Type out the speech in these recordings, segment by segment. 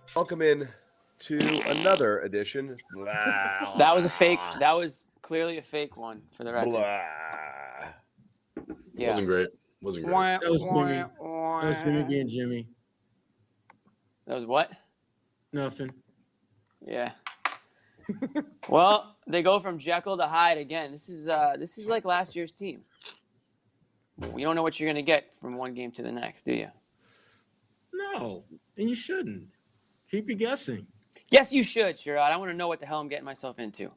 Welcome in to another edition. That was a fake. That was clearly a fake one for the record. Blah. Yeah. Wasn't great. Wasn't great. That was Jimmy. That was Jimmy being Jimmy. That was what? Nothing. Yeah. Well, they go from Jekyll to Hyde again. This is like last year's team. You don't know what you're gonna get from one game to the next, do you? No, and you shouldn't. Keep you guessing. Yes, you should, Sherrod. I want to know what the hell I'm getting myself into.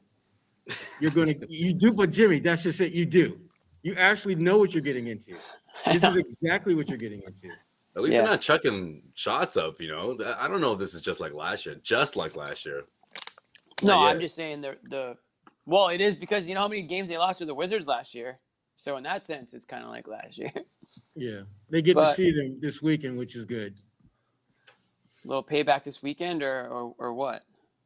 You do, but Jimmy, that's just it. You do. You actually know what you're getting into. This is exactly what you're getting into. At least they're not chucking shots up, you know. I don't know if this is just like last year. Just like last year. No, I'm just saying well, it is because you know how many games they lost to the Wizards last year. So in that sense, it's kind of like last year. Yeah, they get to see them this weekend, which is good. A little payback this weekend, or what?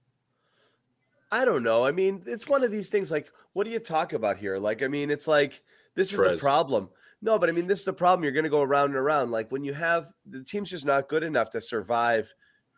I don't know. I mean, it's one of these things. Like, what do you talk about here? Like, I mean, it's like this is the problem. No, but I mean, this is the problem. You're going to go around and around. Like when you have the team's just not good enough to survive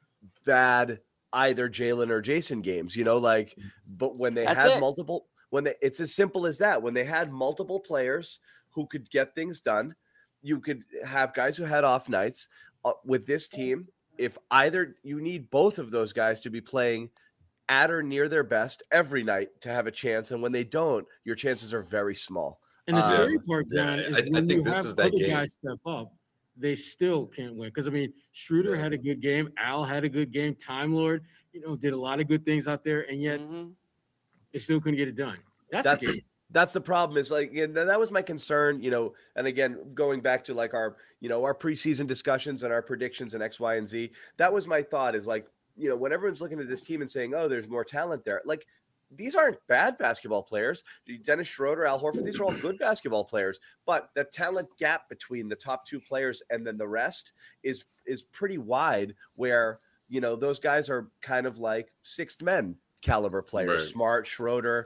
bad either Jalen or Jason games. You know, like, but when they had multiple, it's as simple as that. When they had multiple players who could get things done, you could have guys who had off nights. With this team, if either you need both of those guys to be playing at or near their best every night to have a chance, and when they don't, your chances are very small. And the scary part, John, is when I think you this have is that other game. guys step up, they still can't win. Because I mean, Schroeder had a good game, Al had a good game, Time Lord, did a lot of good things out there, and yet they still couldn't get it done. That's the problem. Is like, and that was my concern, and again, going back to like our preseason discussions and our predictions and X, Y, and Z, that was my thought is like, when everyone's looking at this team and saying, oh, there's more talent there, like these aren't bad basketball players. Dennis Schroeder, Al Horford, these are all good basketball players, but the talent gap between the top two players and then the rest is pretty wide where, those guys are kind of like sixth men caliber players, right. Smart, Schroeder,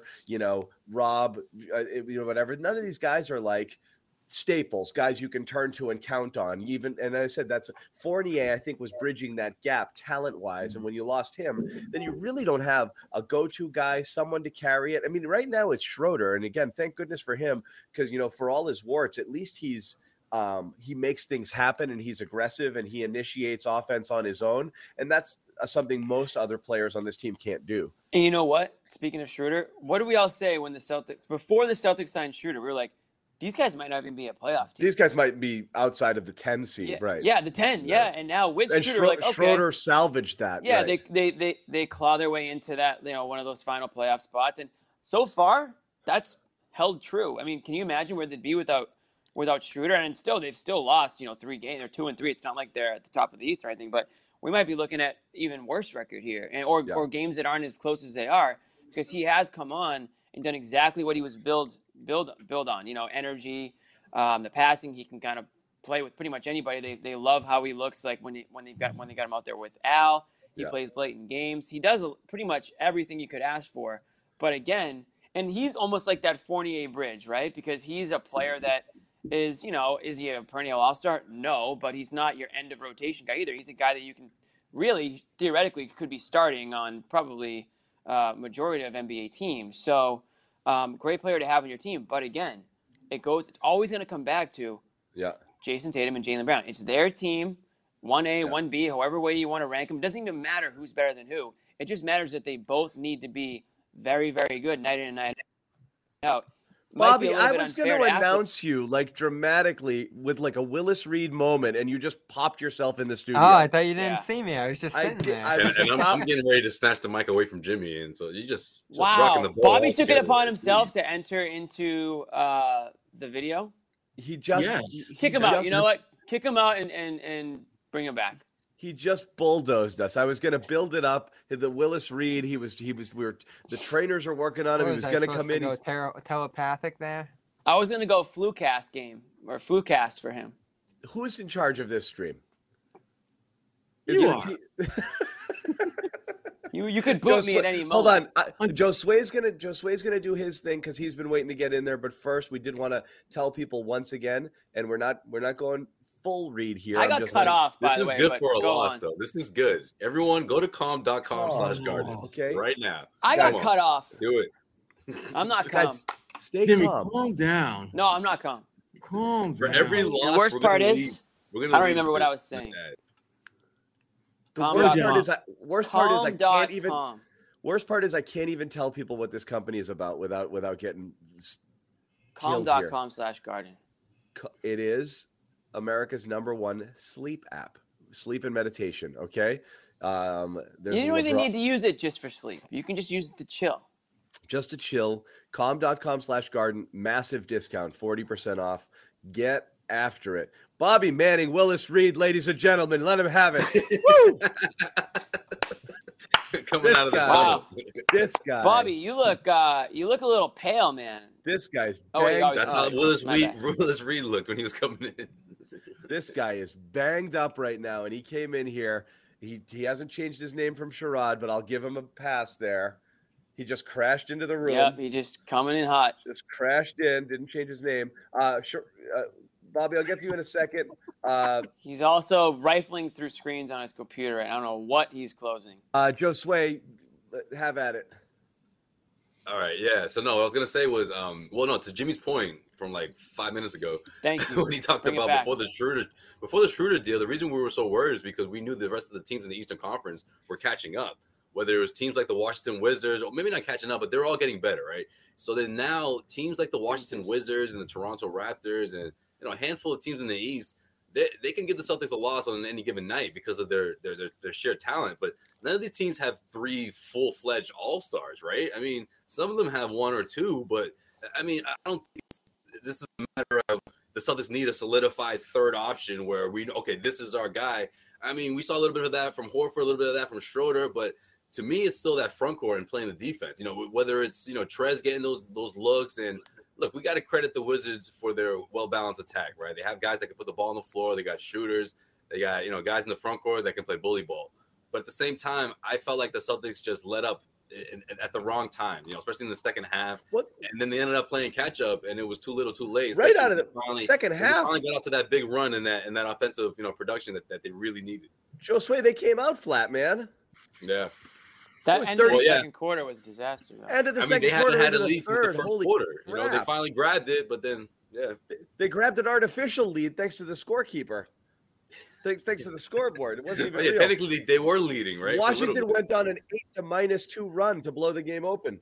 Rob, whatever. None of these guys are like staples, guys you can turn to and count on. And I said that's Fournier, I think, was bridging that gap talent-wise. And when you lost him, then you really don't have a go-to guy, someone to carry it. I mean, right now it's Schroeder, and again, thank goodness for him because for all his warts, at least he's he makes things happen and he's aggressive and he initiates offense on his own, and that's something most other players on this team can't do. And you know what? Speaking of Schroeder, what do we all say when before the Celtics signed Schroeder? We were like, these guys might not even be a playoff team. These guys might be outside of the 10 seed, right? Yeah, the 10. Yeah, and now with Schroeder, like, okay. Schroeder salvaged that. Yeah, right. they claw their way into that, one of those final playoff spots, and so far that's held true. I mean, can you imagine where they'd be without Schroeder? And they've still lost, 3 games. They're 2-3. It's not like they're at the top of the East or anything, but we might be looking at even worse record here, or games that aren't as close as they are, because he has come on and done exactly what he was build on. Energy, the passing. He can kind of play with pretty much anybody. They love how he looks like when they got him out there with Al. He plays late in games. He does pretty much everything you could ask for. But again, and he's almost like that Fournier bridge, right? Because he's a player that is he a perennial all-star? No, but he's not your end of rotation guy either. He's a guy that you can really theoretically could be starting on probably majority of NBA teams. So great player to have on your team. But again, it's always going to come back to Jason Tatum and Jaylen Brown. It's their team, 1A, 1B, however way you want to rank them. It doesn't even matter who's better than who. It just matters that they both need to be very, very good night in and night out. Bobby, I was going to announce you like dramatically with like a Willis Reed moment, and you just popped yourself in the studio. Oh, I thought you didn't see me. I was just sitting there. I'm getting ready to snatch the mic away from Jimmy, and so you just rocking the ball. Bobby took it upon himself to enter into the video. He just kick him out. You know what? Kick him out and bring him back. He just bulldozed us. I was going to build it up. The Willis Reed, the trainers are working on him. He was going to come in. Telepathic there. I was going to go Flucast for him. Who's in charge of this stream? You are. You could boot me at any moment. Hold on. Josue's gonna do his thing because he's been waiting to get in there. But first, we did want to tell people once again, and we're not going full read here. I got cut off, by This the is way. good but for a go loss, on. though. This is good. Everyone, go to calm.com/garden Okay. right now. I Come got on. cut off. Do it. I'm not calm. Guys, stay Jimmy, calm. calm down. No, I'm not calm. Calm For down. every The loss, worst we're gonna part leave- is, we're I gonna don't leave remember what this- I was saying. this ad. The Calm worst dot part com. is I can't even. Calm.com. Worst part is I can't even tell people what this company is about without getting killed here. Calm.com/garden. It is America's #1 sleep app, sleep and meditation. Okay, there's You don't even LeBron- need to use it just for sleep. You can just use it to chill. just to chill. Calm.com/garden, massive discount, 40% off. Get after it. Bobby Manning, Willis Reed, ladies and gentlemen, let him have it. Woo! Coming This out of the guy. tunnel. This guy, Bobby, you look a little pale, man. This guy's Oh, wait, banged. That's Oh, how my bad. Willis Reed looked when he was coming in. This guy is banged up right now, and he came in here. He hasn't changed his name from Sherrod, but I'll give him a pass there. He just crashed into the room. Yep, he just coming in hot. Just crashed in, didn't change his name. Sure, Bobby, I'll get to you in a second. He's also rifling through screens on his computer. I don't know what he's closing. Joe Sway, have at it. All right, yeah. So no, what I was gonna say was, well, no, to Jimmy's point from like 5 minutes ago, Thank you. when he talked Bring it about back. before the Schroeder deal, the reason we were so worried is because we knew the rest of the teams in the Eastern Conference were catching up. Whether it was teams like the Washington Wizards, or maybe not catching up, but they're all getting better, right? So then now teams like the Washington Wizards and the Toronto Raptors and a handful of teams in the East, they can give the Celtics a loss on any given night because of their sheer talent. But none of these teams have 3 full-fledged all-stars, right? I mean, some of them have 1 or 2, but I mean, I don't think this is a matter of the Celtics need a solidified third option where this is our guy. I mean, we saw a little bit of that from Horford, a little bit of that from Schroeder, but to me, it's still that front court and playing the defense. Whether it's Trez getting those looks, and look, we got to credit the Wizards for their well-balanced attack, right? They have guys that can put the ball on the floor. They got shooters. They got guys in the front court that can play bully ball. But at the same time, I felt like the Celtics just let up at the wrong time. Especially in the second half. And then they ended up playing catch up, and it was too little, too late. Right out of the second half, they finally got out to that big run and that offensive production that they really needed. Joe Sway, they came out flat, man. Yeah. That end of the second quarter was a disaster, though. End of the I mean, second they quarter, haven't had a into the lead since third. the first Holy quarter. crap. They finally grabbed it, but then they grabbed an artificial lead thanks to the scorekeeper. Thanks to the scoreboard. It wasn't even real. Technically they were leading, right? Washington went on an 8-2 run to blow the game open.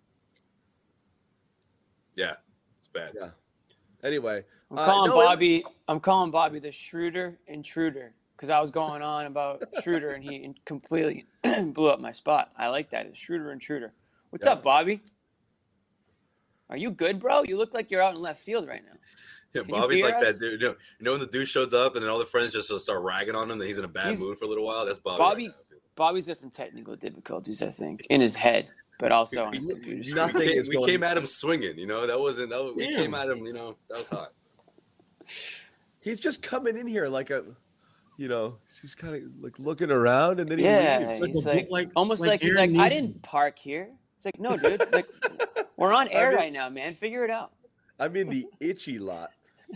Yeah, it's bad. Yeah. Anyway, I'm calling Bobby the Schroeder intruder because I was going on about Schroeder and he completely blew up my spot. I like that. It's Schroeder intruder. What's up, Bobby? Are you good, bro? You look like you're out in left field right now. Yeah, Can Bobby's you hear like us? that dude. When the dude shows up and then all the friends just start ragging on him that he's in a bad mood for a little while. That's Bobby. Bobby's got some technical difficulties, I think, in his head, but also on his computer screen. We came at him swinging. We came at him. That was hot. He's just coming in here like he's kind of like looking around and then he leaves. He's he's like, I didn't park here. It's like, no, dude, like we're on air right now, man. Figure it out. I'm in the itchy lot.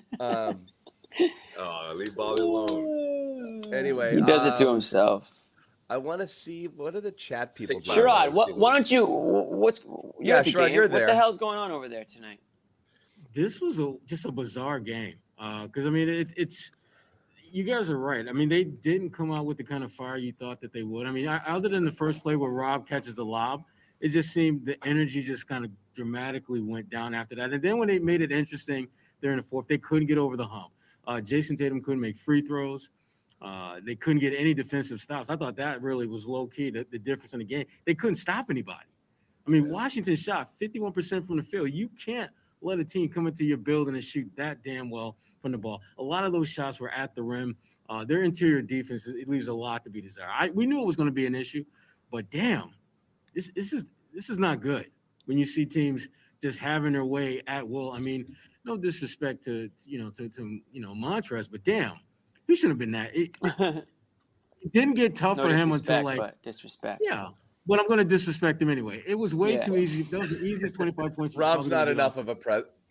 Leave Bobby alone. Anyway, he does it to himself. I want to see what are the chat people. Sherrod, why don't you? You're at the Sherrod, game. you're there. What the hell's going on over there tonight? This was just a bizarre game because I mean it's. You guys are right. I mean, they didn't come out with the kind of fire you thought that they would. I mean, other than the first play where Rob catches the lob, it just seemed the energy just kind of dramatically went down after that. And then when they made it interesting there in the fourth, they couldn't get over the hump. Jason Tatum couldn't make free throws. They couldn't get any defensive stops. I thought that really was low-key, the difference in the game. They couldn't stop anybody. I mean, Washington shot 51% from the field. You can't let a team come into your building and shoot that damn well from the ball. A lot of those shots were at the rim. Their interior defense, it leaves a lot to be desired. We knew it was going to be an issue, but damn, this is not good when you see teams just having their way at will. I mean, no disrespect to Montrezl, but damn, he shouldn't have been that. It didn't get tough for him until but disrespect. Yeah. But I'm going to disrespect him anyway. It was way too easy. That was the easiest 25 points. Rob's not enough of a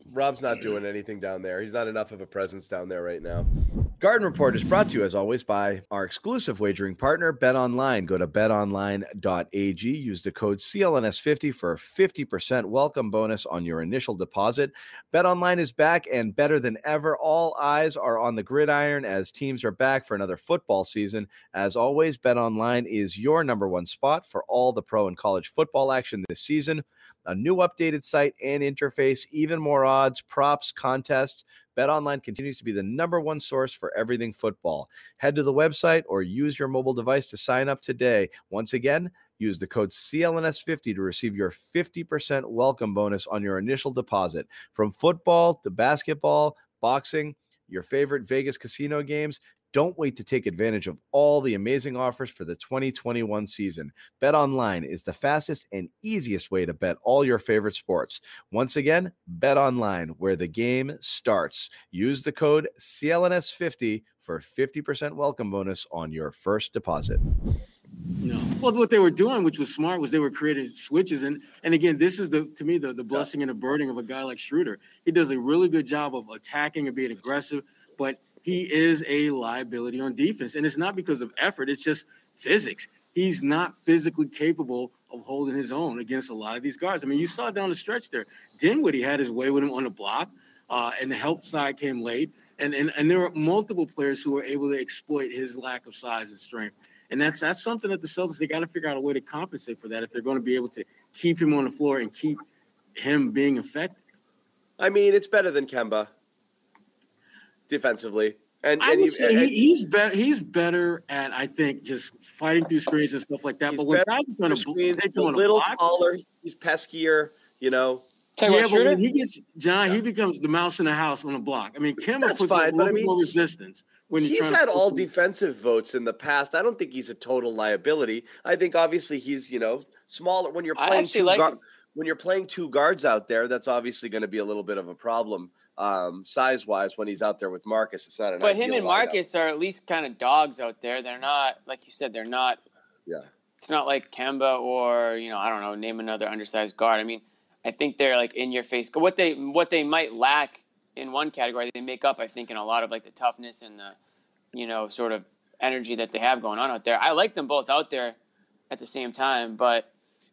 Rob's not doing anything down there. He's not enough of a presence down there right now. Garden Report is brought to you, as always, by our exclusive wagering partner, BetOnline. Go to betonline.ag. Use the code CLNS50 for a 50% welcome bonus on your initial deposit. BetOnline is back and better than ever. All eyes are on the gridiron as teams are back for another football season. As always, BetOnline is your number one spot for all the pro and college football action this season. A new updated site and interface, even more odds, props, contests. BetOnline continues to be the number one source for everything football. Head to the website or use your mobile device to sign up today. Once again, use the code CLNS50 to receive your 50% welcome bonus on your initial deposit. From football to basketball, boxing, your favorite Vegas casino games, don't wait to take advantage of all the amazing offers for the 2021 season. BetOnline is the fastest and easiest way to bet all your favorite sports. Once again, BetOnline, where the game starts. Use the code CLNS50 for a 50% welcome bonus on your first deposit. No. Well, what they were doing, which was smart, was they were creating switches. And again, this is, to me, the blessing and the burden of a guy like Schroeder. He does a really good job of attacking and being aggressive, but he is a liability on defense. And it's not because of effort. It's just physics. He's not physically capable of holding his own against a lot of these guards. I mean, you saw down the stretch there. Dinwiddie had his way with him on the block, and the help side came late. And there were multiple players who were able to exploit his lack of size and strength. And that's something that the Celtics, they got to figure out a way to compensate for that if they're going to be able to keep him on the floor and keep him being effective. I mean, it's better than Kemba defensively. And I would say he's better. He's better at, I think, just fighting through screens and stuff like that. But when guys are going to he's a little taller, he's peskier, you know. Yeah, but when he gets John, he becomes the mouse in the house on the block. I mean, Kemba puts a little bit more resistance when he's had all defensive votes in the past. I don't think he's a total liability. I think obviously he's, you know, smaller when you're playing when you're playing two guards out there. That's obviously going to be a little bit of a problem size wise when he's out there with Marcus. It's not an but him and Marcus are at least kind of dogs out there. They're not, like you said, they're not. Yeah. It's not like Kemba or, you know, I don't know, name another undersized guard. I mean, I think they're like in your face. What they might lack in one category, they make up, I think, in a lot of like the toughness and the, you know, sort of energy that they have going on out there. I like them both out there at the same time, but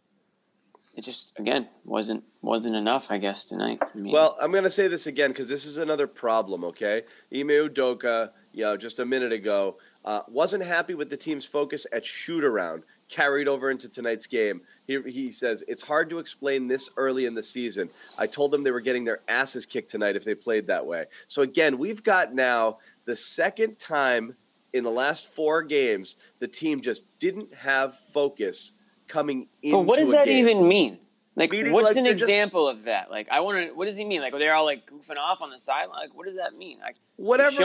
it just, again, wasn't enough, I guess, tonight. I mean, well, I'm going to say this again because this is another problem, okay? Ime Udoka, you know, just a minute ago, wasn't happy with the team's focus at shoot-around, carried over into tonight's game. He says, it's hard to explain this early in the season. I told them they were getting their asses kicked tonight if they played that way. So, again, we've got now the second time in the last 4 games the team just didn't have focus coming into a game. But what does that even mean? Like, what's an example of that? Like, I want to. What does he mean? Like, they're all like goofing off on the sideline. Like, what does that mean? Like, whatever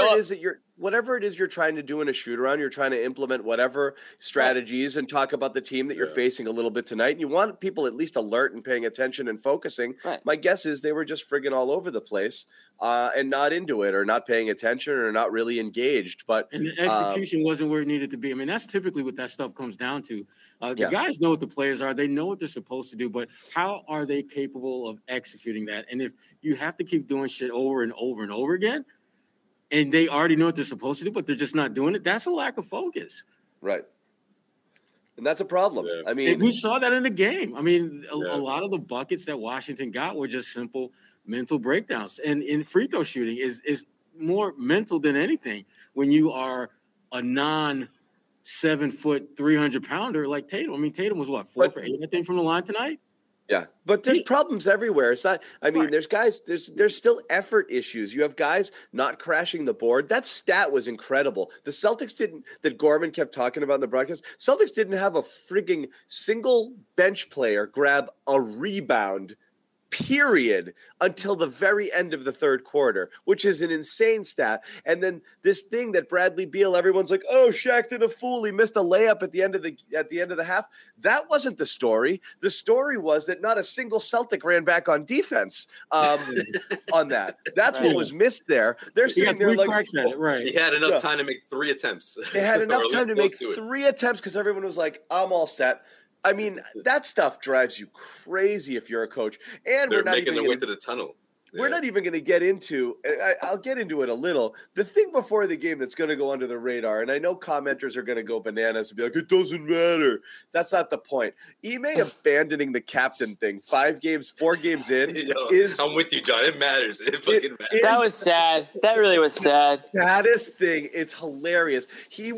it is you're trying to do in a shoot around, you're trying to implement whatever strategies and talk about the team that you're facing a little bit tonight. And you want people at least alert and paying attention and focusing. Right. My guess is they were just friggin' all over the place and not into it or not paying attention or not really engaged. And the execution wasn't where it needed to be. I mean, that's typically what that stuff comes down to. The guys know what the players are. They know what they're supposed to do, but how are they capable of executing that? And if you have to keep doing shit over and over and over again, and they already know what they're supposed to do, but they're just not doing it, that's a lack of focus. Right. And that's a problem. Yeah. I mean, and we saw that in the game. I mean, a lot of the buckets that Washington got were just simple mental breakdowns. And in free throw shooting is more mental than anything when you are a 7 foot, 300-pounder like Tatum. I mean, Tatum was 4 for 8, I think, from the line tonight. Yeah, but there's problems everywhere. It's not. I mean, there's guys. There's still effort issues. You have guys not crashing the board. That stat was incredible. The Celtics didn't. That Gorman kept talking about in the broadcast. Celtics didn't have a frigging single bench player grab a rebound, period, until the very end of the third quarter, which is an insane stat. And then this thing that Bradley Beal, everyone's like, "Oh, Shaq did a fool. He missed a layup at the end of the half." That wasn't the story. The story was that not a single Celtic ran back on defense on that. That's what was missed there. They're sitting there like, right. He had enough time to make 3 attempts. They had enough time to make 3 attempts because everyone was like, "I'm all set." I mean, that stuff drives you crazy if you're a coach. And they're making their way to the tunnel. we're not even going to get into, I'll get into it a little, the thing before the game that's going to go under the radar, and I know commenters are going to go bananas and be like, it doesn't matter. That's not the point. Ime abandoning the captain thing 4 games in is... I'm with you, John. It matters. It fucking matters. That was sad. That really was sad. Saddest thing. It's hilarious. He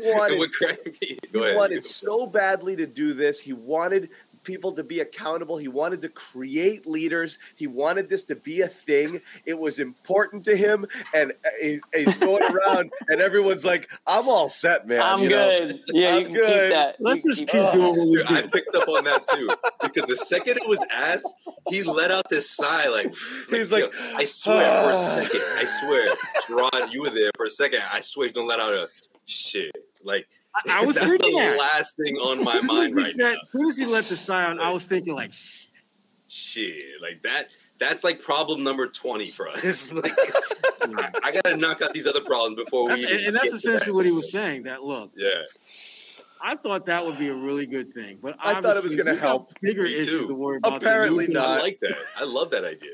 wanted so badly to do this. He wanted people to be accountable. He wanted to create leaders. He wanted this to be a thing. It was important to him. And he's going around and everyone's like, I'm all set, man. I'm good. Yeah, you can keep that. Let's just keep doing what we do. I picked up on that too. Because the second it was asked, he let out this sigh like he's like, I swear for a second. I swear. Rod, you were there for a second. I swear you don't let out a shit. Like, I was that's thinking the last thing on my mind right now. As soon as he let the sigh out, I was thinking like, shit, like that. That's like problem number 20 for us. Like, I gotta knock out these other problems before we. And that's essentially what he was saying. That look. Yeah. I thought that would be a really good thing, but I thought it was going to help. Bigger issues to worry about. Apparently not. I like that. I love that idea.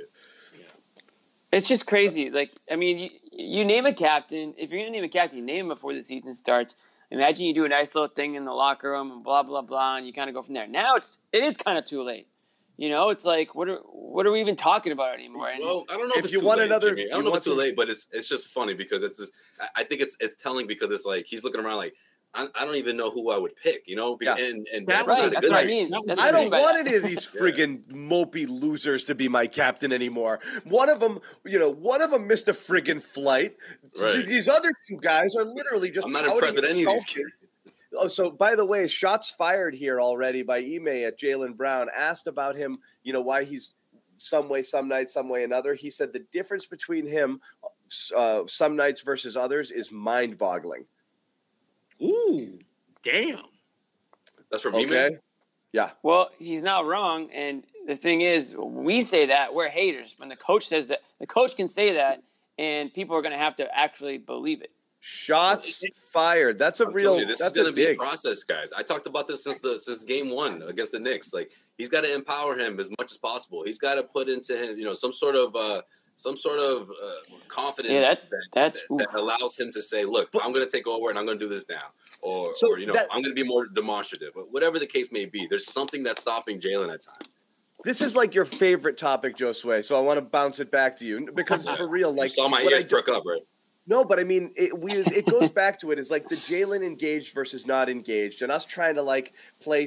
It's just crazy. Like, I mean, you name a captain. If you're going to name a captain, you name him before the season starts. Imagine you do a nice little thing in the locker room and blah, blah, blah, and you kind of go from there. Now it is kind of too late. You know, it's like, what are we even talking about anymore? And well, I don't know if it's you too want late, another, Jimmy. I don't know if it's too late, but it's just funny because I think it's telling because it's like he's looking around like, I don't even know who I would pick, you know? Yeah. And that's not right. a That's good what I idea. mean. I don't want any of these friggin' mopey losers to be my captain anymore. One of them missed a friggin' flight. Right. These other 2 guys are literally just. I'm not impressed with any of these kids. Oh, so by the way, shots fired here already by Ime at Jaylen Brown. Asked about him, why he's some way, some night, some way, another. He said the difference between him, some nights versus others, is mind-boggling. Ooh, damn. That's from okay. Ime? Yeah. Well, he's not wrong. And the thing is, we say that, we're haters. When the coach says that, the coach can say that, and people are going to have to actually believe it. Shots fired. That's a real. This is going to be a process, guys. I talked about this since game 1 against the Knicks. Like, he's got to empower him as much as possible. He's got to put into him, some sort of confidence that allows him to say, look, I'm going to take over and I'm going to do this now. Or I'm going to be more demonstrative. But whatever the case may be, there's something that's stopping Jaylen at times. This is like your favorite topic, Josue. So I want to bounce it back to you because for real, like, you saw my ears perk up, right? No, but I mean, it goes back to it. It's like the Jaylen engaged versus not engaged, and us trying to like play,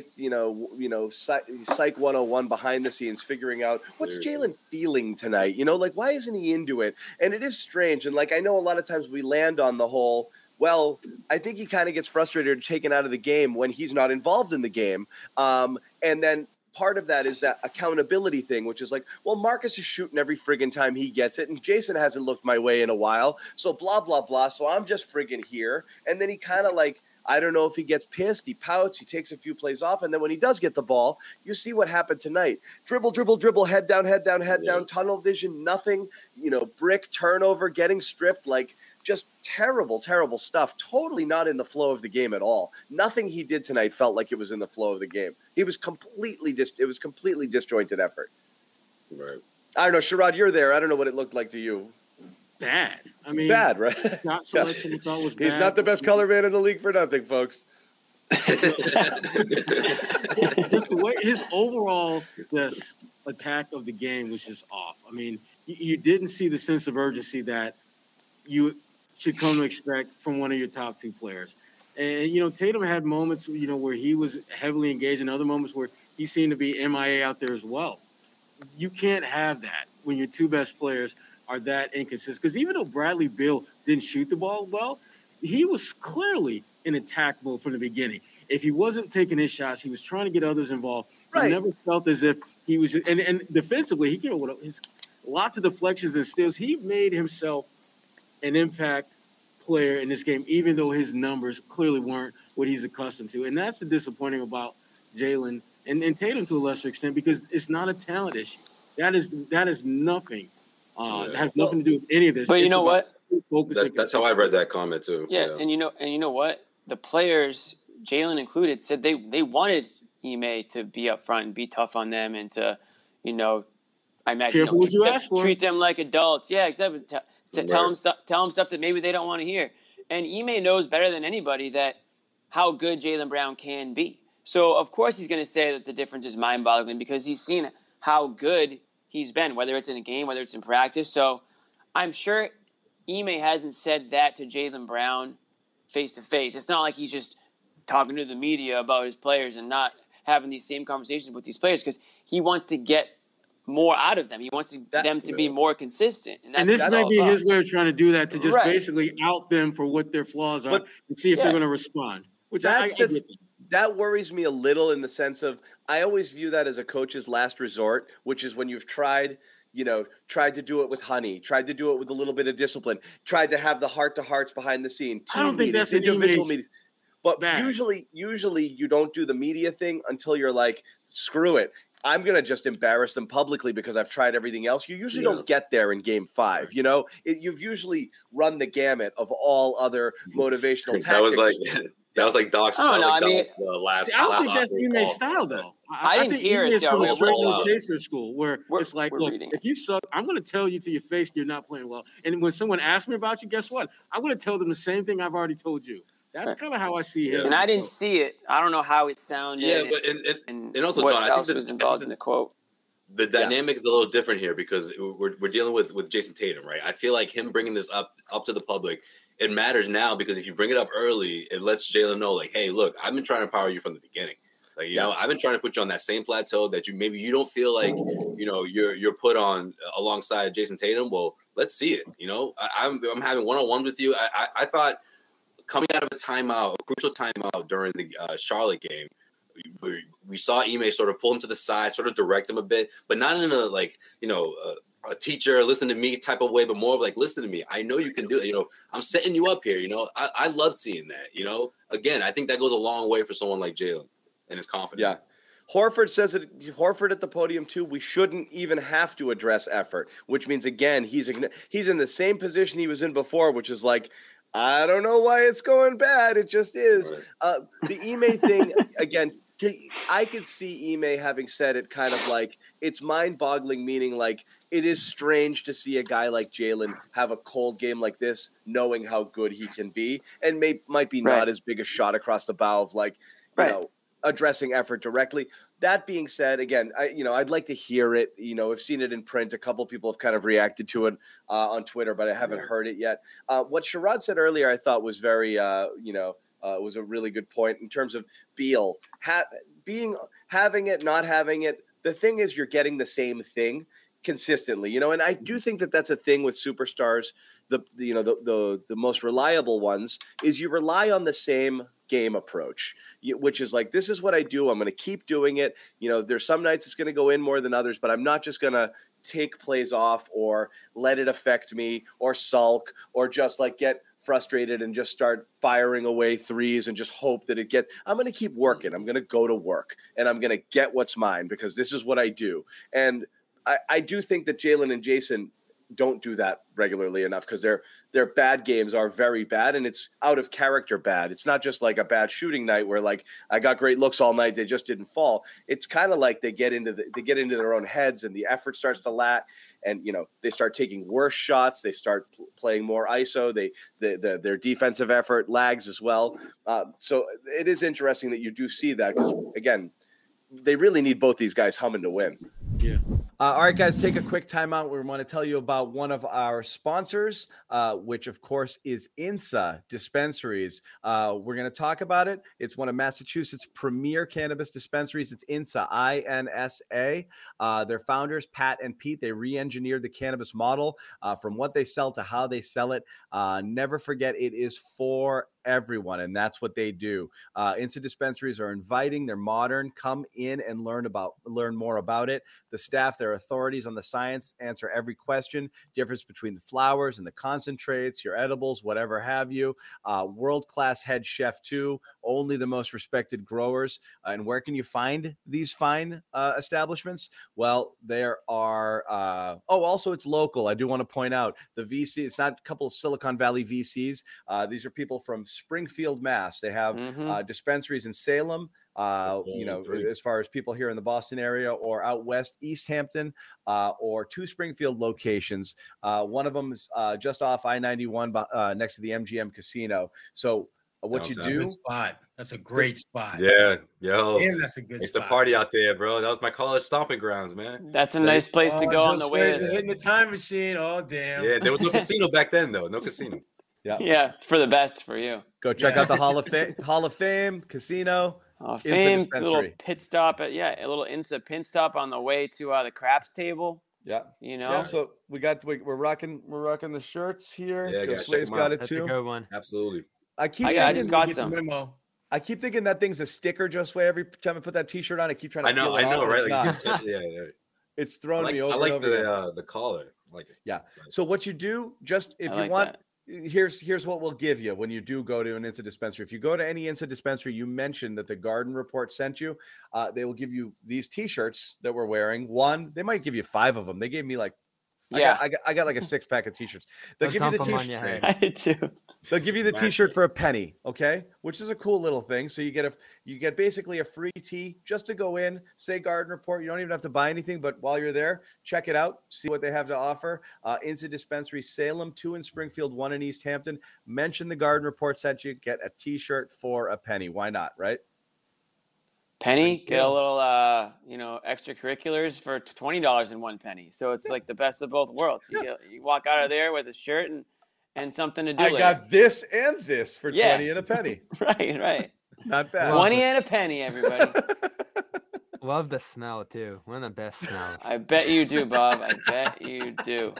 psych 101 behind the scenes, figuring out what's Jaylen feeling tonight. Like why isn't he into it? And it is strange. And like I know a lot of times we land on the whole. Well, I think he kind of gets frustrated or taken out of the game when he's not involved in the game, and then. Part of that is that accountability thing, which is like, well, Marcus is shooting every friggin' time he gets it, and Jason hasn't looked my way in a while, so blah, blah, blah, so I'm just friggin' here. And then he kind of like, I don't know if he gets pissed, he pouts, he takes a few plays off, and then when he does get the ball, you see what happened tonight. Dribble, dribble, dribble, head down, tunnel vision, nothing, brick, turnover, getting stripped, like just terrible, terrible stuff. Totally not in the flow of the game at all. Nothing he did tonight felt like it was in the flow of the game. It was completely disjointed effort. Right. I don't know, Sherrod, you're there. I don't know what it looked like to you. Bad. I mean, bad, right? Shot selection, it's always bad. He's not the best color man in the league for nothing, folks. Just the way his overall attack of the game was just off. I mean, you didn't see the sense of urgency that you should come to expect from one of your top 2 players. And, Tatum had moments, where he was heavily engaged and other moments where he seemed to be MIA out there as well. You can't have that when your 2 best players are that inconsistent. Because even though Bradley Beal didn't shoot the ball well, he was clearly in attack mode from the beginning. If he wasn't taking his shots, he was trying to get others involved. Right. He never felt as if he was – and defensively, he came with his lots of deflections and steals. He made himself an impact player in this game, even though his numbers clearly weren't what he's accustomed to. And that's the disappointing about Jaylen and Tatum to a lesser extent because it's not a talent issue. That is nothing. It has nothing to do with any of this. But you know what? That's how I read that comment too. Yeah, and you know what? The players, Jaylen included, said they wanted Ime to be up front and be tough on them and to, I imagine. Careful what you ask for. Treat them like adults. Yeah, exactly. Tell them stuff that maybe they don't want to hear. And Ime knows better than anybody that how good Jaylen Brown can be. So of course he's going to say that the difference is mind-boggling because he's seen how good he's been, whether it's in a game, whether it's in practice. So I'm sure Ime hasn't said that to Jaylen Brown face-to-face. It's not like he's just talking to the media about his players and not having these same conversations with these players because he wants to get more out of them. He wants them to be more consistent. And this might be his way of trying to do that, to just basically out them for what their flaws are and see if they're going to respond. Which that worries me a little in the sense of I always view that as a coach's last resort, which is when you've tried to do it with honey, tried to do it with a little bit of discipline, tried to have the heart-to-hearts behind the scene, team meetings, individual meetings. But usually you don't do the media thing until you're like, screw it. I'm going to just embarrass them publicly because I've tried everything else. You usually don't get there in game 5. You've usually run the gamut of all other motivational tactics. That was like Doc's. I don't know. I mean, I don't think that's Ime's style, though. I didn't hear it. From a straight no chaser school, where it's like, look, if you suck, I'm going to tell you to your face you're not playing well. And when someone asks me about you, guess what? I'm going to tell them the same thing I've already told you. That's kind of how I see him. And I didn't see it. I don't know how it sounded. Yeah, but and also, what Don, else was involved in the quote. The dynamic is a little different here because we're dealing with Jason Tatum, right? I feel like him bringing this up to the public, it matters now because if you bring it up early, it lets Jaylen know, like, hey, look, I've been trying to empower you from the beginning. Like, you know, I've been trying to put you on that same plateau that you don't feel like, you're put on alongside Jason Tatum. Well, let's see it. I'm having one-on-one with you. I thought coming out of a timeout, a crucial timeout during the Charlotte game, we saw Ime sort of pull him to the side, sort of direct him a bit, but not in a teacher, listen to me type of way, but more of like, listen to me. I know you can do it. I'm setting you up here. I love seeing that. Again, I think that goes a long way for someone like Jaylen and his confidence. Yeah. Horford says it. Horford at the podium too. We shouldn't even have to address effort, which means again he's in the same position he was in before, which is like, I don't know why it's going bad. It just is. Right. The Ime thing again. I could see Ime having said it kind of like it's mind-boggling, meaning like it is strange to see a guy like Jaylen have a cold game like this, knowing how good he can be, and might be not as big a shot across the bow of like, addressing effort directly. That being said, again, I'd like to hear it. I've seen it in print. A couple people have kind of reacted to it on Twitter, but I haven't heard it yet. What Sherrod said earlier, I thought was very, was a really good point in terms of Beal having it, not having it. The thing is, you're getting the same thing consistently, and I do think that that's a thing with superstars. The most reliable ones is you rely on the same game approach, which is like, this is what I do. I'm going to keep doing it. There's some nights it's going to go in more than others, but I'm not just going to take plays off or let it affect me or sulk or just like get frustrated and just start firing away threes and just hope that it gets. I'm going to keep working. I'm going to go to work and I'm going to get what's mine because this is what I do. And I do think that Jaylen and Jason don't do that regularly enough because their bad games are very bad and it's out of character bad. It's not just like a bad shooting night where like I got great looks all night, they just didn't fall. It's kind of like they get into their own heads and the effort starts to lack and they start taking worse shots, they start playing more ISO, their defensive effort lags as well. So it is interesting that you do see that because again, they really need both these guys humming to win. Yeah. All right, guys, take a quick timeout. We want to tell you about one of our sponsors, which, of course, is INSA Dispensaries. We're going to talk about it. It's one of Massachusetts' premier cannabis dispensaries. It's INSA, INSA. Their founders, Pat and Pete, they re-engineered the cannabis model from what they sell to how they sell it. Never forget, it is for everyone, and that's what they do. INSA dispensaries are inviting, they're modern. Come in and learn more about it. The staff, they're authorities on the science, answer every question, difference between the flowers and the concentrates, your edibles, whatever have you. World-class head chef too, only the most respected growers. And where can you find these fine establishments? Well, there are, also it's local. I do want to point out the VC, it's not a couple of Silicon Valley VCs. These are people from Springfield, Mass. They have dispensaries in Salem, as far as people here in the Boston area, or out west, East Hampton, or 2 Springfield locations. One of them is just off I-91 next to the MGM Casino. So what Downtown. you do? Good spot. That's a great spot. Yeah, yo. Damn, that's a good It's spot. the party out there, bro. That was my college stomping grounds, man. That's a nice place to go on the way. Hitting the time machine. Oh, damn. Yeah, there was no casino back then, though. No casino. Yeah, it's for the best for you. Go check out the Hall of Fame casino. Fame, a little pit stop at a little INSA pit stop on the way to the craps table. Yeah, Yeah, so we're rocking the shirts here. Yeah, Josue's got it That's too. a good one. Absolutely. I just got some. I keep thinking that thing's a sticker, Josue. Every time I put that T-shirt on, I keep trying to. I know, right? Like, yeah. It's throwing me over. I like and over the collar. I like it. Yeah. So what you do, just if you want, here's what we'll give you when you do go to an INSA dispensary. If you go to any INSA dispensary, you mention that the Garden Report sent you. They will give you these T-shirts that we're wearing. They might give you 5 of them. They gave me like. I got like a 6-pack of T-shirts. They'll give you the T-shirt. I did too. They'll give you the T-shirt for a penny, okay? Which is a cool little thing. So you get basically a free tee just to go in, say Garden Report. You don't even have to buy anything, but while you're there, check it out, see what they have to offer. INSA Dispensary Salem, 2 in Springfield, 1 in East Hampton. Mention the Garden Report sent you, get a T-shirt for a penny. Why not, right? Penny, get a little extracurriculars for $20 in 1 penny. So it's like the best of both worlds. You walk out of there with a shirt and something to do. I got this and this for 20 and a penny. Right. Not bad. 20 and a penny, everybody. Love the smell too. One of the best smells. I bet you do, Bob. I bet you do.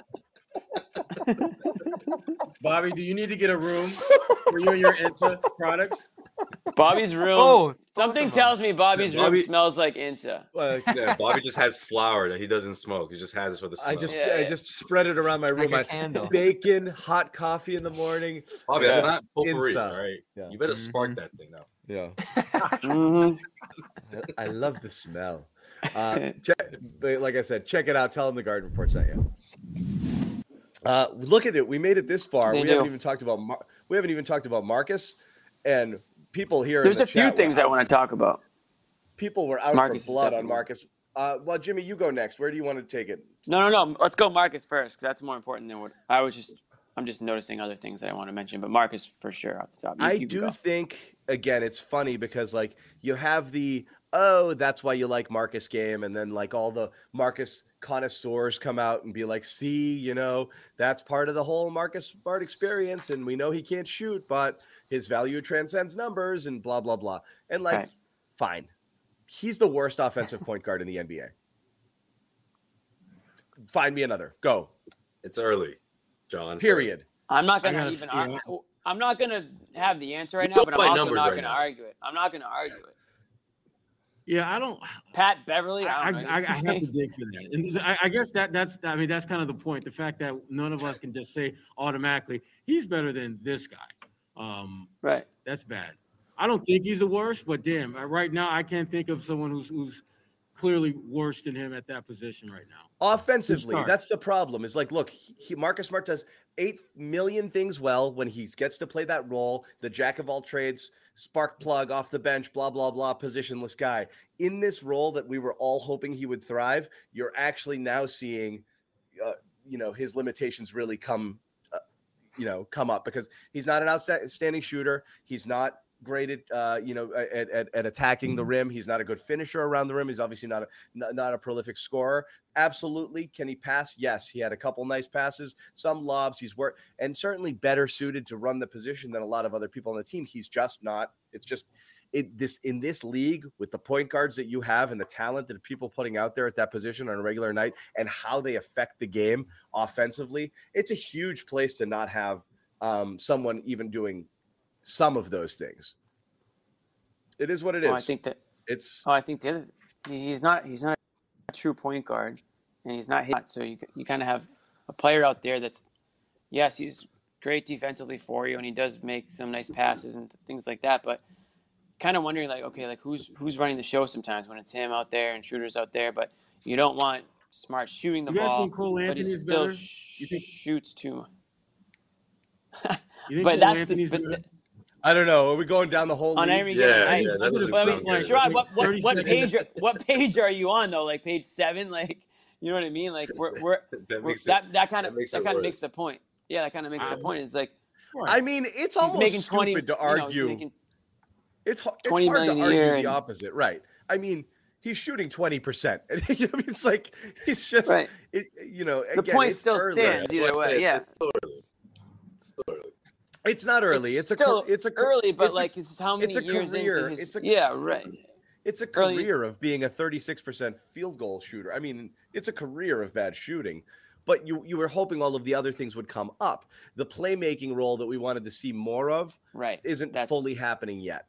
Bobby, do you need to get a room for you and your INSA products? Bobby's room. Oh, something tells me Bobby's room smells like INSA. Yeah, Bobby just has flour that he doesn't smoke. He just has it for the smell. I just spread it around my room. Like a candle. Bacon, hot coffee in the morning. Bobby, that's not potpourri, INSA. all right? Yeah. You better spark that thing now. Yeah. Mhm. I love the smell. Like I said, check it out. Tell them the Garden Report sent you. Look at it. We made it this far. We haven't even talked about Marcus, and people here. There's a few things I want to talk about. People were out for blood on Marcus. Well, Jimmy, you go next. Where do you want to take it? No. Let's go Marcus first, because that's more important than what I'm just noticing other things that I want to mention, but Marcus for sure off the top. I do think, again, it's funny because like you have that's why you like Marcus game, and then like all the Marcus connoisseurs come out and be like, see, that's part of the whole Marcus Smart experience, and we know he can't shoot, but his value transcends numbers and blah blah blah. And like, fine, he's the worst offensive point guard in the NBA. Find me another. Go. It's early, John. Period. Sorry. I'm not gonna I'm not gonna have the answer right now, but I'm also not gonna argue it. I'm not gonna argue it. Yeah, I don't. Pat Beverly. I have to dig for that, and I guess that's kind of the point. The fact that none of us can just say automatically he's better than this guy. Right. That's bad. I don't think he's the worst, but damn, right now I can't think of someone who's clearly worse than him at that position right now. Offensively, that's the problem. Is like, look, Marcus Smart does 8 million things well when he gets to play that role, the jack of all trades, spark plug off the bench, blah, blah, blah, positionless guy. In this role that we were all hoping he would thrive, you're actually now seeing, his limitations really come up because he's not an outstanding shooter. He's not great at attacking the rim. He's not a good finisher around the rim. He's obviously not a prolific scorer. Absolutely. Can he pass? Yes. He had a couple nice passes, some lobs. He's and certainly better suited to run the position than a lot of other people on the team. He's just not. It's just in this league with the point guards that you have and the talent that people putting out there at that position on a regular night and how they affect the game offensively. It's a huge place to not have someone even doing some of those things. It is what it is. I think the other he's not a true point guard, and he's not hit. So you kind of have a player out there that's, yes, he's great defensively for you, and he does make some nice passes and things like that. But kind of wondering who's running the show sometimes when it's him out there and shooters out there. But you don't want Smart shooting the ball, but he still shoots too much. You think Cole Anthony's better? I don't know. Are we going down the whole on league? every given Yeah, night. yeah, that doesn't But I sound mean, good. Sherrod, Like 30 what page are you on though? Like page 7, like you know what I mean? Like that kind of makes the point. Yeah, that kind of makes the point. It's like I mean, it's he's almost making stupid 20 to you know, he's argue. making It's 20 hard to million a year argue the and- opposite, right? I mean, he's shooting 20%. I mean, it's like he's just, Right. you know, The again, point it's still early. stands. That's why Either I way, say yeah. It's still early. It's still early. It's not early. It's still a early, but it's a- like this is how many it's a years career. into his It's a- yeah, right. It's a early- career of being a 36% field goal shooter. I mean, it's a career of bad shooting, but you were hoping all of the other things would come up. The playmaking role that we wanted to see more of Right. isn't That's- fully happening yet.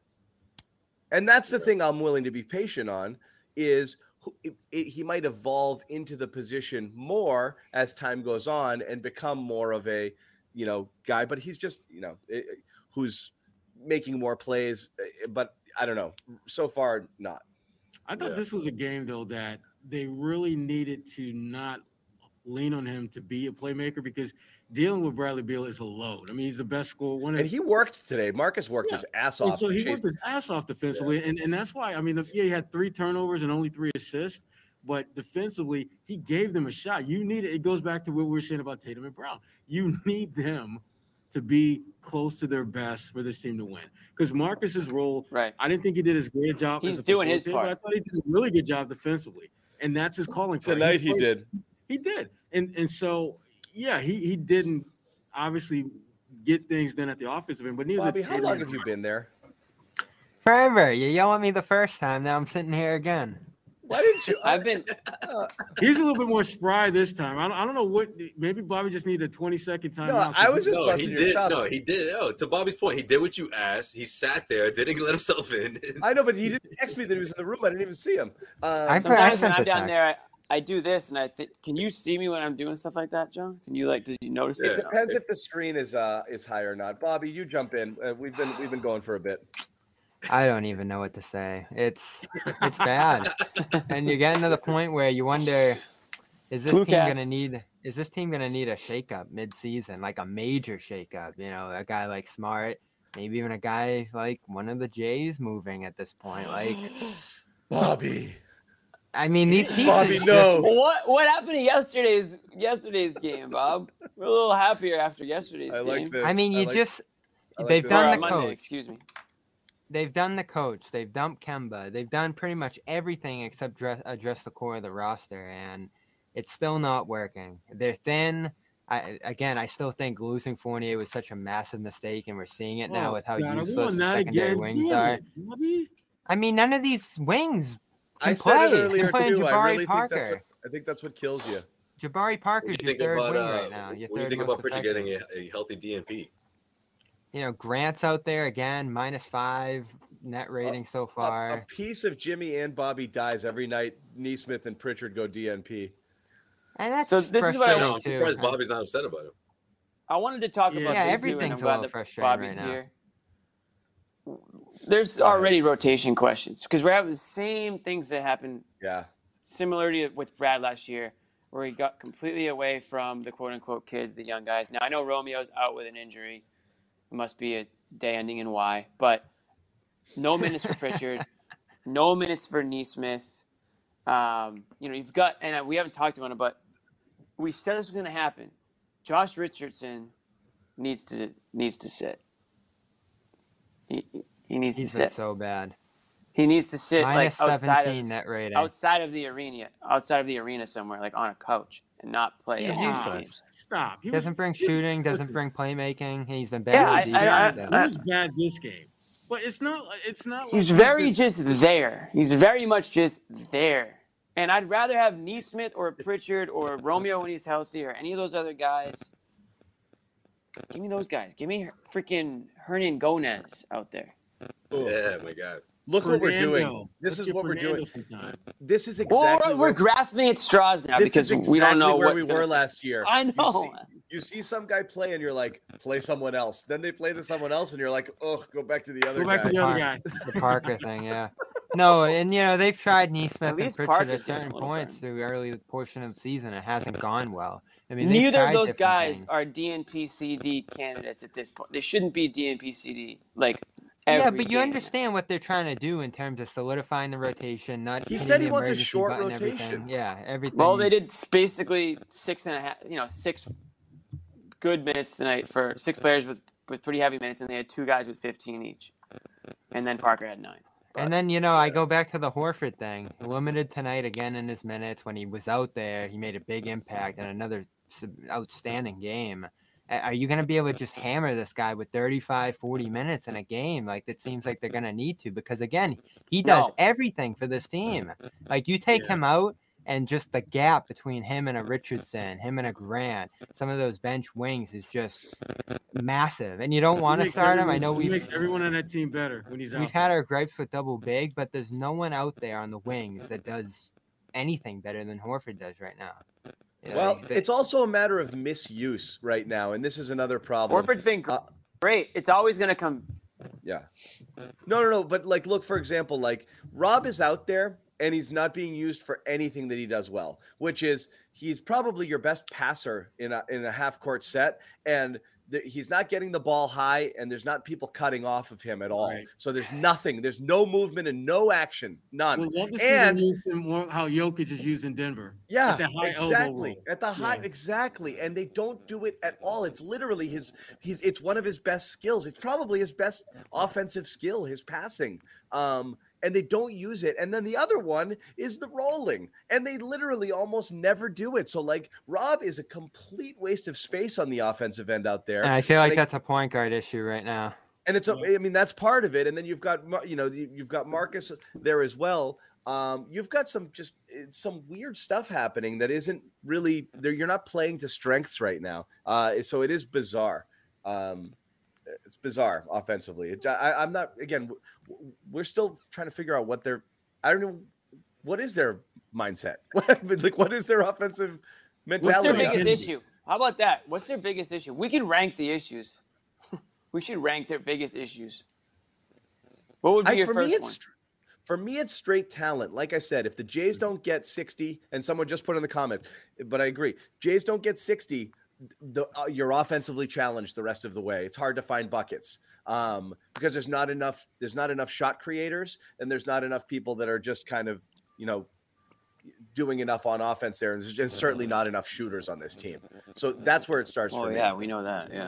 And that's the thing I'm willing to be patient on is he might evolve into the position more as time goes on and become more of a, you know, guy, but he's just, you know, who's making more plays, but I don't know. So far, not. I thought this was a game though that they really needed to not lean on him to be a playmaker because dealing with Bradley Beal is a load. I mean, he's the best scorer. And he worked today. Marcus worked his ass And off. so he Chase- worked his ass off defensively, and that's why. I mean, he had 3 turnovers and only 3 assists, but defensively he gave them a shot. You need it. It goes back to what we were saying about Tatum and Brown. You need them to be close to their best for this team to win. Because Marcus's role, Right. I didn't think he did as great a job. He's as a doing his facilitator, part. but I thought he did a really good job defensively, and that's his calling card. Tonight he played- did. He did, and so yeah, he didn't obviously get things done at the offensive end, but neither. Bobby, did how Tatum long and have you Brown. been there? Forever. You yelled at me the first time. Now I'm sitting here again. Why didn't you? I've been He's a little bit more spry this time. I don't know what. Maybe Bobby just needed a 20-second timeout. No, I was just No, busting he your did. chops. No, he did. No, to Bobby's point, he did what you asked. He sat there, didn't let himself in. I know, but he didn't text me that he was in the room. I didn't even see him. I sometimes when sent I'm the down text. there, I do this, and I think, can you see me when I'm doing stuff like that, John? Can you did you notice Yeah. it? It depends if the screen is high or not. Bobby, you jump in. We've been going for a bit. I don't even know what to say. It's bad, and you're getting to the point where you wonder, is this team Flucast. gonna need a shakeup mid-season, like a major shakeup? You know, a guy like Smart, maybe even a guy like one of the Jays moving at this point. Like, Bobby. I mean, these pieces. Bobby, just- no. What happened to yesterday's game, Bob? We're a little happier after yesterday's I game. like this. I mean, you like- just I like they've this. done Or the Monday, coach. excuse me. They've done the coach. They've dumped Kemba. They've done pretty much everything except address the core of the roster, and it's still not working. They're thin. I still think losing Fournier was such a massive mistake, and we're seeing it now with how God, I useless want the that secondary again. wings Damn are. it, Bobby. I mean, none of these wings can I said play. it earlier They're playing too. I Jabari really think that's Parker. I think that's what kills you. Jabari What Parker's do you your think third about wing right now. Your what do you third think most about Pritchard effective. getting a healthy DNP? You know, Grant's out there again, -5 net rating so A far. piece of Jimmy and Bobby dies every night. Neesmith and Pritchard go DNP. And that's So this is what I frustrating, I'm too. surprised Bobby's not upset about it. I wanted to talk Yeah, about Yeah, this too, and I'm everything's a glad little that frustrating Bobby's right now. here. There's Go ahead. already rotation questions because we're having the same things that happened Yeah. similar to with Brad last year, where he got completely away from the quote unquote kids, the young guys. Now I know Romeo's out with an injury. It must be a day ending in Y, but no minutes for Pritchard, no minutes for Neesmith. You've got, and we haven't talked about it, but we said this was going to happen. Josh Richardson needs to sit. He needs He's to been sit. so bad. He needs to sit like -17 net rating. outside of the arena somewhere, like on a couch, and not play any Stop. games. Stop. He Doesn't bring shooting, doesn't listen. bring playmaking. He's been Yeah, bad. I- He was bad this game, but it's not. It's not. He's like very been- just there. He's very much just there. And I'd rather have Neesmith or Pritchard or Romeo when he's healthy or any of those other guys. Give me those guys. Give me freaking Hernan Gomez out there. Yeah, my God. Look what we're Fernando. doing. This Let's is get what we're Fernando doing. sometime. This is Well, exactly we're grasping at straws now this because is we don't know exactly where what's we gonna- were last year. I know. You see some guy play and you're like, play someone else. Then they play to someone else and you're like, oh, go back to the other Go back guy. to the other guy. The Parker thing, yeah. No, and they've tried Neesmith and least Pritchard Parker's at getting a certain little points burn. through the early portion of the season. It hasn't gone well. I mean, they've Neither of tried those different guys things. are DNP-CD candidates at this point. They shouldn't be DNP-CD like Yeah, every but you game. understand what they're trying to do in terms of solidifying the rotation, not He hitting said he the wants a emergency short button, rotation. everything. Yeah, everything. Well, they did basically 6.5, 6 good minutes tonight for 6 players with pretty heavy minutes, and they had 2 guys with 15 each, and then Parker had 9. And then, I go back to the Horford thing. Limited tonight again in his minutes. When he was out there, he made a big impact and another outstanding game. Are you going to be able to just hammer this guy with 35, 40 minutes in a game? Like, it seems like they're going to need to because, again, he does everything for this team. Like, you take him out, and just the gap between him and a Richardson, him and a Grant, some of those bench wings is just massive. And you don't want to start him. I know he makes everyone on that team better when he's out. We've had our gripes with double big, but there's no one out there on the wings that does anything better than Horford does right now. Well, it's also a matter of misuse right now, and this is another problem. Horford's been great. It's always going to come. Yeah. No. But look, for example, Rob is out there and he's not being used for anything that he does well, which is he's probably your best passer in a half court set, and he's not getting the ball high, and there's not people cutting off of him at all. Right. So there's nothing. There's no movement and no action. None. Well, and how Jokic is used in Denver. Yeah, at the high exactly. At the high, exactly. And they don't do it at all. It's literally it's one of his best skills. It's probably his best offensive skill, his passing. And they don't use it. And then the other one is the rolling. And they literally almost never do it. So, Rob is a complete waste of space on the offensive end out there. And I feel like that's a point guard issue right now. And that's part of it. And then you've got, you've got Marcus there as well. You've got some weird stuff happening that isn't really there. You're not playing to strengths right now. So it is bizarre. It's bizarre offensively. I'm not, again, we're still trying to figure out I don't know, what is their mindset? What is their offensive mentality? What's their biggest issue? How about that? What's their biggest issue? We can rank the issues. We should rank their biggest issues. What would be your first one? For me, it's straight talent. Like I said, if the Jays don't get 60, and someone just put in the comments, but I agree, Jays don't get 60, you're offensively challenged the rest of the way. It's hard to find buckets because there's not enough shot creators, and there's not enough people that are just kind of doing enough on offense there. And there's just certainly not enough shooters on this team. So that's where it starts for me. Yeah, we know that. Yeah.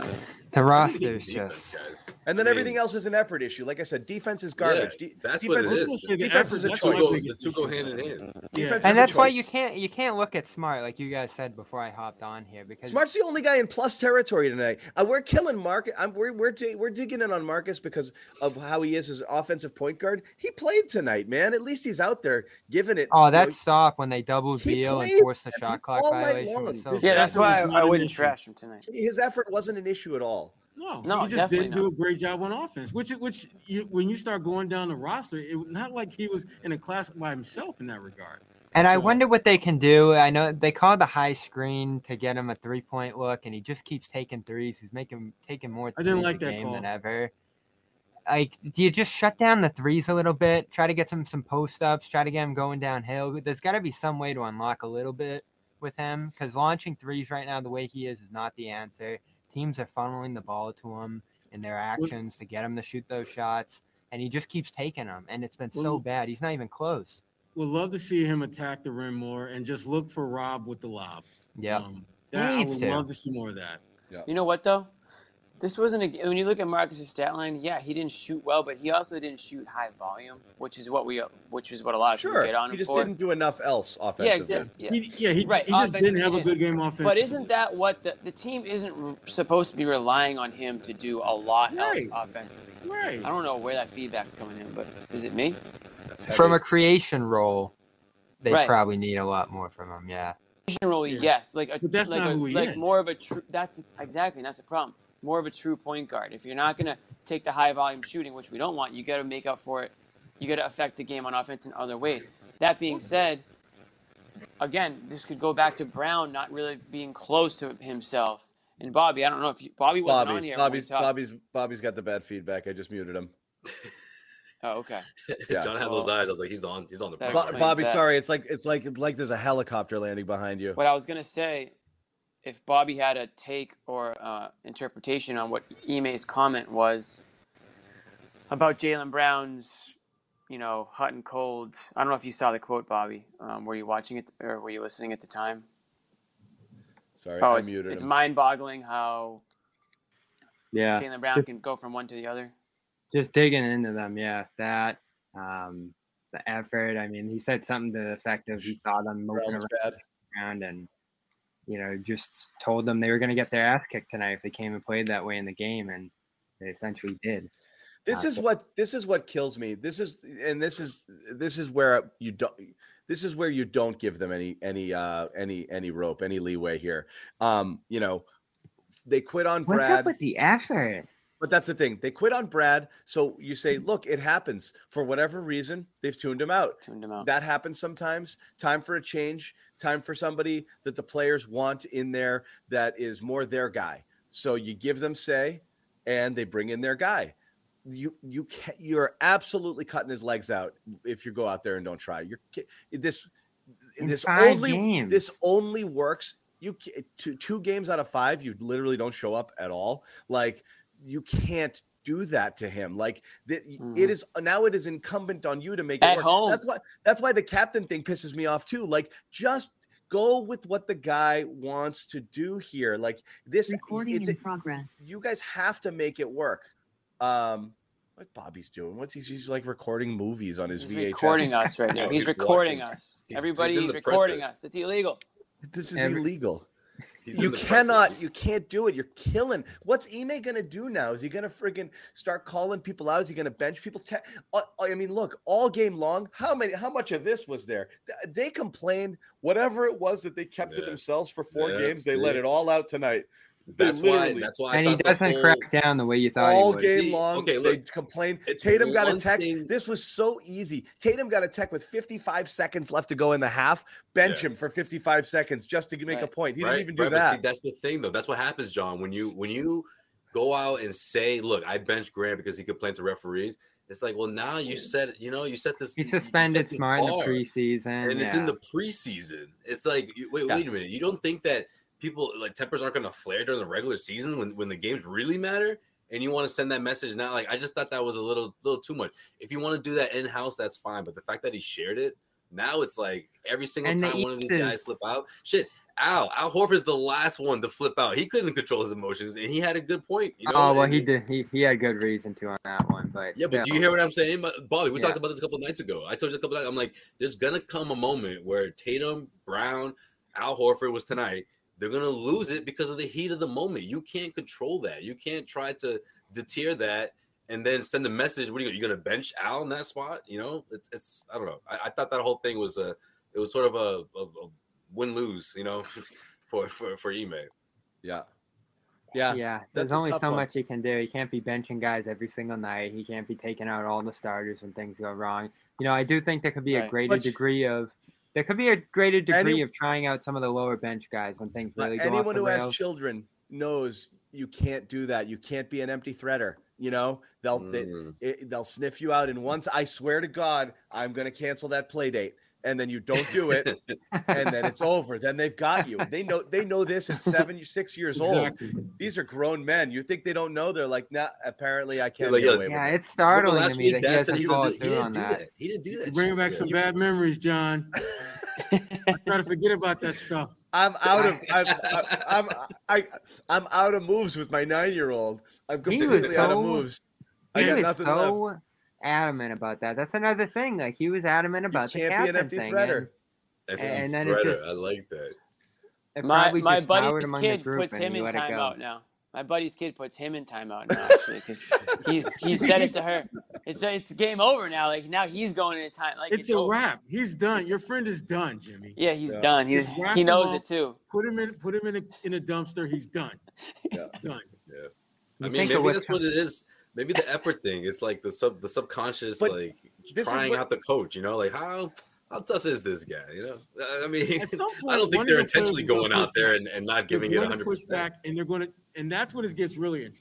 The roster is just. And then everything else is an effort issue. Like I said, defense is garbage. Yeah, that's what it is. Defense is a choice. The two go hand in hand. And that's why you can't look at Smart, like you guys said before I hopped on here, because Smart's the only guy in plus territory tonight. We're killing Marcus. We're digging in on Marcus because of how he is as offensive point guard. He played tonight, man. At least he's out there giving it. Oh, that stop when they doubled Beal and forced the shot clock violation was so yeah, that's why I wouldn't trash him tonight. His effort wasn't an issue at all. No, he just didn't do a great job on offense. When you start going down the roster, it was not like he was in a class by himself in that regard. And I wonder what they can do. I know they called the high screen to get him a 3-point look, and he just keeps taking threes. He's taking more threes a game than ever. Like, do you just shut down the threes a little bit? Try to get some post ups. Try to get him going downhill. There's got to be some way to unlock a little bit with him, because launching threes right now the way he is not the answer. Teams are funneling the ball to him in their actions to get him to shoot those shots, and he just keeps taking them, and it's been so bad. He's not even close. Would love to see him attack the rim more and just look for Rob with the lob. Yeah, I would love to see more of that. Yeah. You know what though? This wasn't when you look at Marcus's stat line. Yeah, he didn't shoot well, but he also didn't shoot high volume, which is what a lot of people get on him for. He just didn't do enough else offensively. He just didn't have a good game offensively. But isn't that what the team isn't supposed to be relying on him to do a lot else offensively? Right. I don't know where that feedback's coming in, but is it me? From a creation role, they probably need a lot more from him. Yeah. Creation role, yes. But that's not who he is. More of a true. That's the problem. More of a true point guard. If you're not going to take the high volume shooting, which we don't want, you got to make up for it. You got to affect the game on offense in other ways. That being said, again, this could go back to Brown not really being close to himself. And Bobby, I don't know if Bobby wasn't on here. Bobby's got the bad feedback. I just muted him. Oh, okay. Yeah. John had those eyes. I was like, he's on the That prime. explains Bobby, that. sorry, it's like there's a helicopter landing behind you. What I was gonna say, if Bobby had a take or interpretation on what Ime's comment was about Jaylen Brown's, hot and cold. I don't know if you saw the quote, Bobby. Were you watching it or were you listening at the time? Sorry, Oh, I muted it's him. mind-boggling how Yeah. Jaylen Brown can go from one to the other. Just digging into them, yeah. That the effort. I mean, he said something to the effect of he saw them moving Brown's bad. around and just told them they were going to get their ass kicked tonight if they came and played that way in the game, and they essentially did. This is what kills me. This is where you don't give them any rope, any leeway here. They quit on Brad. What's up with the effort? But that's the thing. They quit on Brad. So you say, look, it happens. For whatever reason, they've tuned him out. That happens sometimes. Time for a change. Time for somebody that the players want in there that is more their guy. So you give them say, and they bring in their guy. You're absolutely cutting his legs out if you go out there and don't try. This only works. Two games out of 5, you literally don't show up at all. Like, you can't do that to him. Like, it is incumbent on you to make it at work. home. That's why the captain thing pisses me off too. Like, just go with what the guy wants to do here. Like, this recording in progress. You guys have to make it work. What Bobby's doing? He's like recording movies on his VHS. He's recording us right now. He's recording us. Everybody, he's recording us. It's illegal. This is illegal. You can't do it. You're killing. What's Ime going to do now? Is he going to friggin' start calling people out? Is he going to bench people? I mean, look, all game long, how much of this was there? They complained, whatever it was that they kept to themselves for 4 games, they let it all out tonight. That's why. And he doesn't crack down the way you thought all he would. game long. Okay, look, they complained. Tatum got a tech. This was so easy. Tatum got a tech with 55 seconds left to go in the half. Bench him for 55 seconds just to make a point. He didn't even do that. See, that's the thing, though. That's what happens, John. When you go out and say, "Look, I benched Grant because he complained to referees." It's like, well, now you said this. He suspended Smart in the preseason, and it's in the preseason. It's like, wait a minute. You don't think that people like tempers aren't going to flare during the regular season when the games really matter, and you want to send that message now? Like, I just thought that was a little too much. If you want to do that in house, that's fine. But the fact that he shared it, now it's like every single time one of these guys flip out, shit. Al Horford's the last one to flip out. He couldn't control his emotions, and he had a good point. He did. He had good reason to on that one. But yeah, but do you hear what I'm saying, Bobby? We talked about this a couple of nights ago. I told you a couple of nights. I'm like, there's gonna come a moment where Tatum, Brown, Al Horford was tonight. They're going to lose it because of the heat of the moment. You can't control that. You can't try to deter that and then send a message. What are you going to bench Al in that spot? It's I don't know. I thought that whole thing was sort of a win-lose, for Ime. Yeah. There's only so much he can do. He can't be benching guys every single night. He can't be taking out all the starters when things go wrong. I do think there could be a greater degree of trying out some of the lower bench guys when things really go off the rails. Anyone who has children knows you can't do that. You can't be an empty threader. They'll sniff you out. And once, I swear to God, I'm going to cancel that play date. And then you don't do it, and then it's over. Then they've got you. They know this at 6 years old. These are grown men. You think they don't know? They're like, nah, apparally I can't get away with it. Yeah, it's startling to me that he hasn't followed through on that. He didn't do that. You're bringing back some bad memories, John. I try to forget about that stuff. I'm out of moves with my 9-year-old. I'm completely out of moves. I got nothing left. Adamant about that. That's another thing. Like, he was adamant about the captain thing. Can't be an empty threader. And then it just, I like that. My buddy's kid puts him in timeout now. My buddy's kid puts him in timeout now, actually, because he said it to her. It's game over now. Like, now he's going in time. Like, it's a wrap. He's done. Your friend is done, Jimmy. Yeah, he's done. He knows it too. Put him in a dumpster. He's done. Yeah, done. Yeah. I mean, maybe that's what it is. Maybe the effort thing. It's like the subconscious, like trying out the coach. Like, how tough is this guy? I mean, I don't think they're intentionally going out there and not giving it 100%. And they're going to, and that's when it gets really interesting.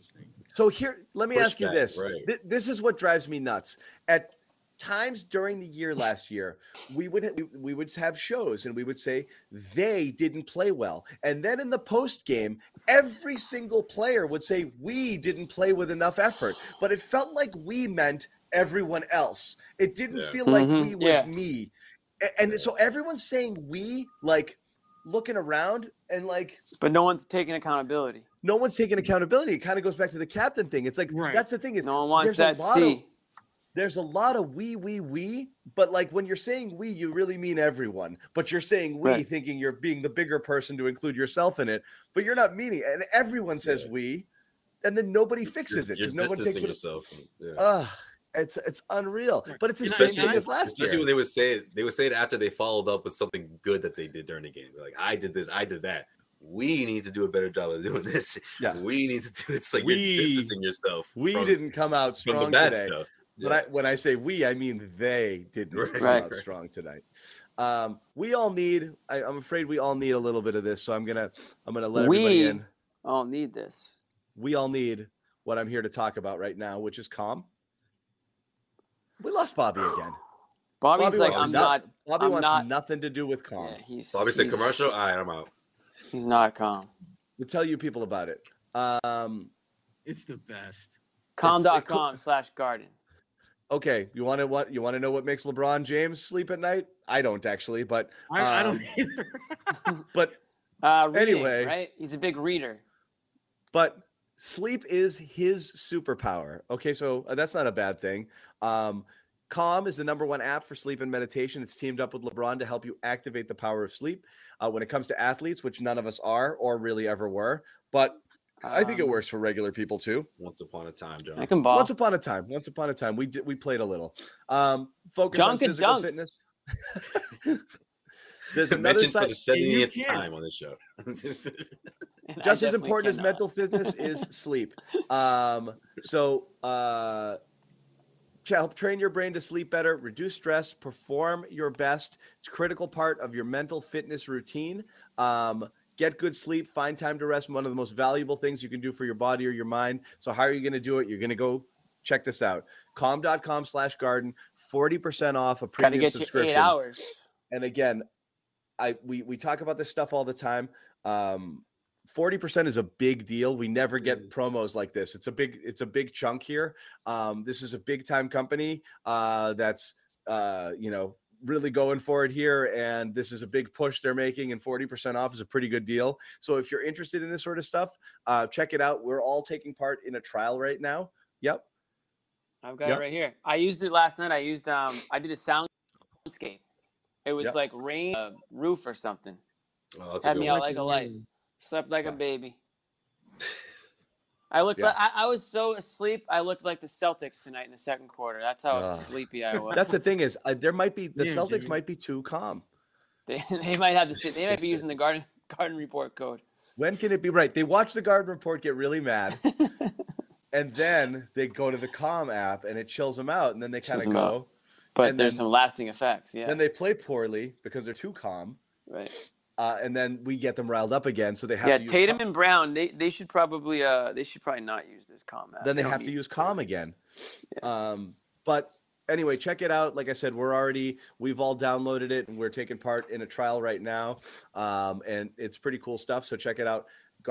So here, let me Push ask you that, this. right. This is what drives me nuts. At times during the year last year, we would have shows and we would say they didn't play well. And then in the post game, every single player would say we didn't play with enough effort. But it felt like we meant everyone else. It didn't Yeah. feel like Mhm. we was Yeah. me. And so everyone's saying we, like looking around and like But no one's taking accountability. no one's taking accountability. It kind of goes back to the captain thing. It's like Right. that's the thing is No one wants there's that a lot of C. there's a lot of we, but like when you're saying we, you really mean everyone. But you're saying we, Right. thinking you're being the bigger person to include yourself in it, but you're not meaning it. And everyone says Yeah. we, and then nobody fixes it You're because no one takes distancing it. yourself. Yeah. It's unreal. But it's the And same I- thing and as last Especially year. when they would say it after they followed up with something good that they did during the game. They're like, I did this, I did that. We need to do a better job of doing this. Yeah. We need to do it's like We- you're distancing yourself. We from, didn't come out from the strong bad today. stuff. But when I say we, I mean they didn't Right. come Right. out strong tonight. We all need. I'm afraid we all need a little bit of this. So I'm gonna let everybody We in. all need this. We all need what I'm here to talk about right now, which is calm. We lost Bobby again. Bobby's Bobby like, wants I'm not. Bobby I'm wants not. nothing to do with calm. Yeah, he's. Bobby said he's- commercial. All right, I'm out. He's not calm. We'll tell you people about it. It's the best. Calm.com/garden. Okay, you want to know what makes LeBron James sleep at night? I don't actually, but I don't either. but Reading, Anyway. right? He's a big reader. But sleep is his superpower. Okay, so that's not a bad thing. Calm is the #1 app for sleep and meditation. It's teamed up with LeBron to help you activate the power of sleep. When it comes to athletes, which none of us are or really ever were, but I think it works for regular people too. Once upon a time, John. I can ball. Once upon a time, we played a little. Focus John on could physical dunk. fitness. There's another Mentioned for side. the 70th can't. time on this show. And I Just as definitely important as cannot. mental fitness is sleep. To help train your brain to sleep better, reduce stress, perform your best. It's a critical part of your mental fitness routine. Get good sleep, find time to rest. One of the most valuable things you can do for your body or your mind. So how are you going to do it? You're going to go check this out. Calm.com/garden, 40% off a Got to premium get you subscription. 8 hours. And again, we talk about this stuff all the time. 40% is a big deal. We never get promos like this. It's a big chunk here. This is a big time company that's really going for it here, and this is a big push they're making, and 40% off is a pretty good deal. So if you're interested in this sort of stuff, check it out. We're all taking part in a trial right now. Yep. I've got Yep. it right here. I used it last night. I did a soundscape. It was Yep. like rain, roof or something. Oh, that's a Had good me one. out like a light. Slept like a Yeah. baby. I looked Yeah. like I was so asleep. I looked like the Celtics tonight in the second quarter. That's how Ugh. sleepy I was. That's the thing is there might be the Yeah, Celtics Jimmy. might be too calm. They might have they might be using the garden report code. When can it be right? They watch the Garden Report, get really mad, and then they go to the Calm app and it chills them out, and then they kind of Chills 'em out. go. But And there's then- some lasting effects. Yeah. Then they play poorly because they're too calm, right. and then we get them riled up again. So they have Yeah, to use Tatum Calm. and Brown, they should probably not use this calm app. Then they don't have to need- use Calm again. But anyway, check it out. Like I said, we've all downloaded it and we're taking part in a trial right now, and it's pretty cool stuff. So check it out.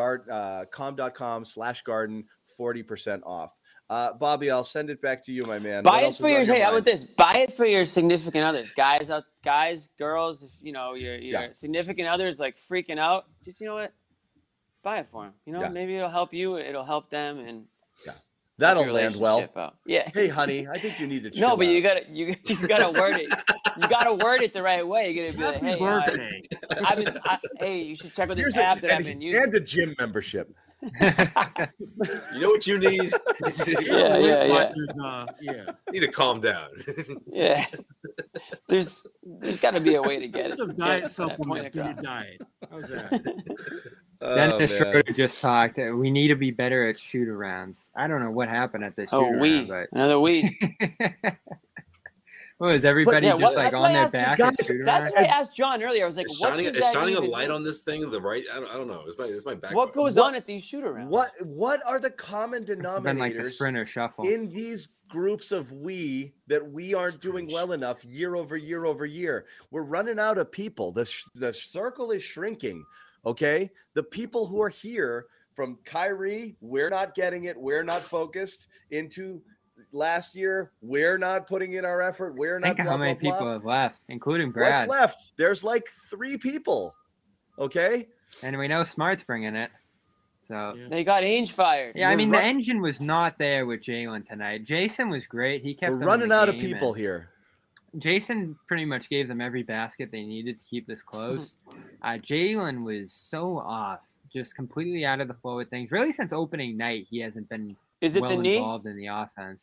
Calm.com/garden, 40% off. Bobby, I'll send it back to you, my man. Buy What it else for is your on your hey, how mind? about this? Buy it for your significant others. Guys, girls, if you know your Yeah. significant others like freaking out, just you know what? Buy it for them. You know, Yeah. maybe it'll help you, it'll help them and That'll your land well. relationship out. Yeah. Hey, honey, I think you need to chill no, but out. you gotta word it. You gotta word it the right way. You gotta be like, Happy hey, birthday. hey, you should check out this Here's app that I've been using. and a gym membership. You know what you need? Yeah. Watchers, You need to calm down. Yeah. There's got to be a way to get Get it. some get diet that point supplements in your across. diet. How's that? Dennis man. Schroeder just talked. We need to be better at shoot arounds. I don't know what happened at the shoot Oh, around, but another we. Well, is everybody Yeah, just what- like that's on why I their asked you back? guys, and shooting That's around? what I asked John earlier. I was like, It's what shining, does it's that shining a even light mean? on this thing. The right, I don't know. It's my back. What goes on at these shoot arounds? What are the common It's been like the denominators sprinter shuffle. in these groups of that we aren't doing well enough year over year over year? We're running out of people. The circle is shrinking. Okay, the people who are here from Kyrie, we're not getting it. We're not focused. Into last year, we're not putting in our effort. We're not. Think of Blah, how many blah, blah. people have left, including What's Brad. left? There's like 3 people. Okay. And we know Smart's bringing it. So Yeah. They got Ainge fired. yeah, I We're mean run- the engine was not there with Jalen tonight. Jason was great. He kept We're them in running the out of game, people and here. Jason pretty much gave them every basket they needed to keep this close. Jalen was so off, just completely out of the flow of things. Really, since opening night, he hasn't been Is it well the knee? involved in the offense.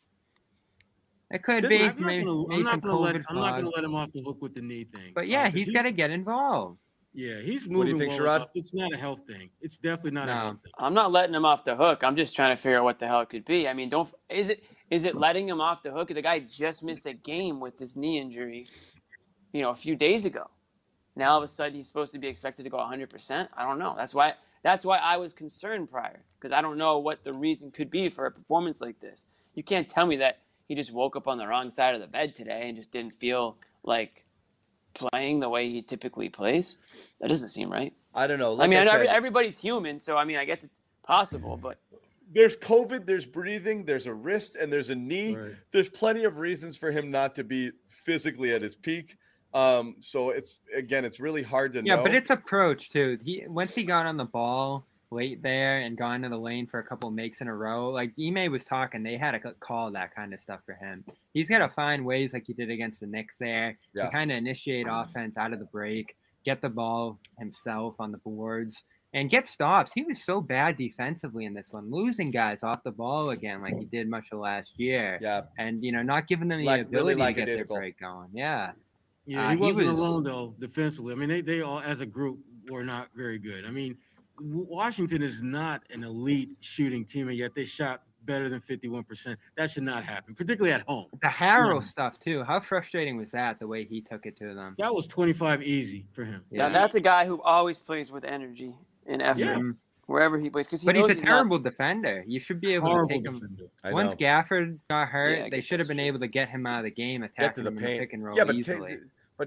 It could Didn't- be I'm not maybe, gonna, maybe I'm not some gonna let COVID I'm not gonna fog. let him off the hook with the knee thing. But yeah, 'cause he's got to get involved. Yeah, he's What do you moving think, well Sherrod? enough. It's not a health thing. It's definitely not a No. health thing. I'm not letting him off the hook. I'm just trying to figure out what the hell it could be. I mean, is it letting him off the hook? The guy just missed a game with this knee injury, a few days ago. Now all of a sudden he's supposed to be expected to go 100%. I don't know. That's why I was concerned prior, because I don't know what the reason could be for a performance like this. You can't tell me that he just woke up on the wrong side of the bed today and just didn't feel like playing the way he typically plays. That doesn't seem right. I don't know. I Like mean, I said, everybody's human, so I mean, I guess it's possible, but there's COVID, there's breathing, there's a wrist, and there's a knee. Right. There's plenty of reasons for him not to be physically at his peak. So it's really hard to know. Yeah, but it's approach too. Once he got on the ball late there and gone to the lane for a couple makes in a row, like Ime was talking, they had to call that kind of stuff for him. He's got to find ways like he did against the Knicks there Yeah. to kind of initiate offense out of the break, get the ball himself on the boards, and get stops. He was so bad defensively in this one, losing guys off the ball again like he did much of last year. Yeah. And, not giving them the Really ability to get their lackadaisical. break going. Yeah. Yeah, he he wasn't was- alone though defensively. I mean, they all as a group were not very good. I mean, Washington is not an elite shooting team, and yet they shot better than 51%. That should not happen, particularly at home. The Harrell Yeah. stuff, too. How frustrating was that, the way he took it to them? That was 25 easy for him. Yeah. that's a guy who always plays with energy and effort Yeah. Mhm. wherever he plays. Because But knows he's a not- terrible defender. You should be able to Horrible take him. defender. I Once know. Gafford got hurt, Yeah, I they guess should have that's been true. able to get him out of the game, Get attack to him the in the paint. pick and roll Yeah, but easily.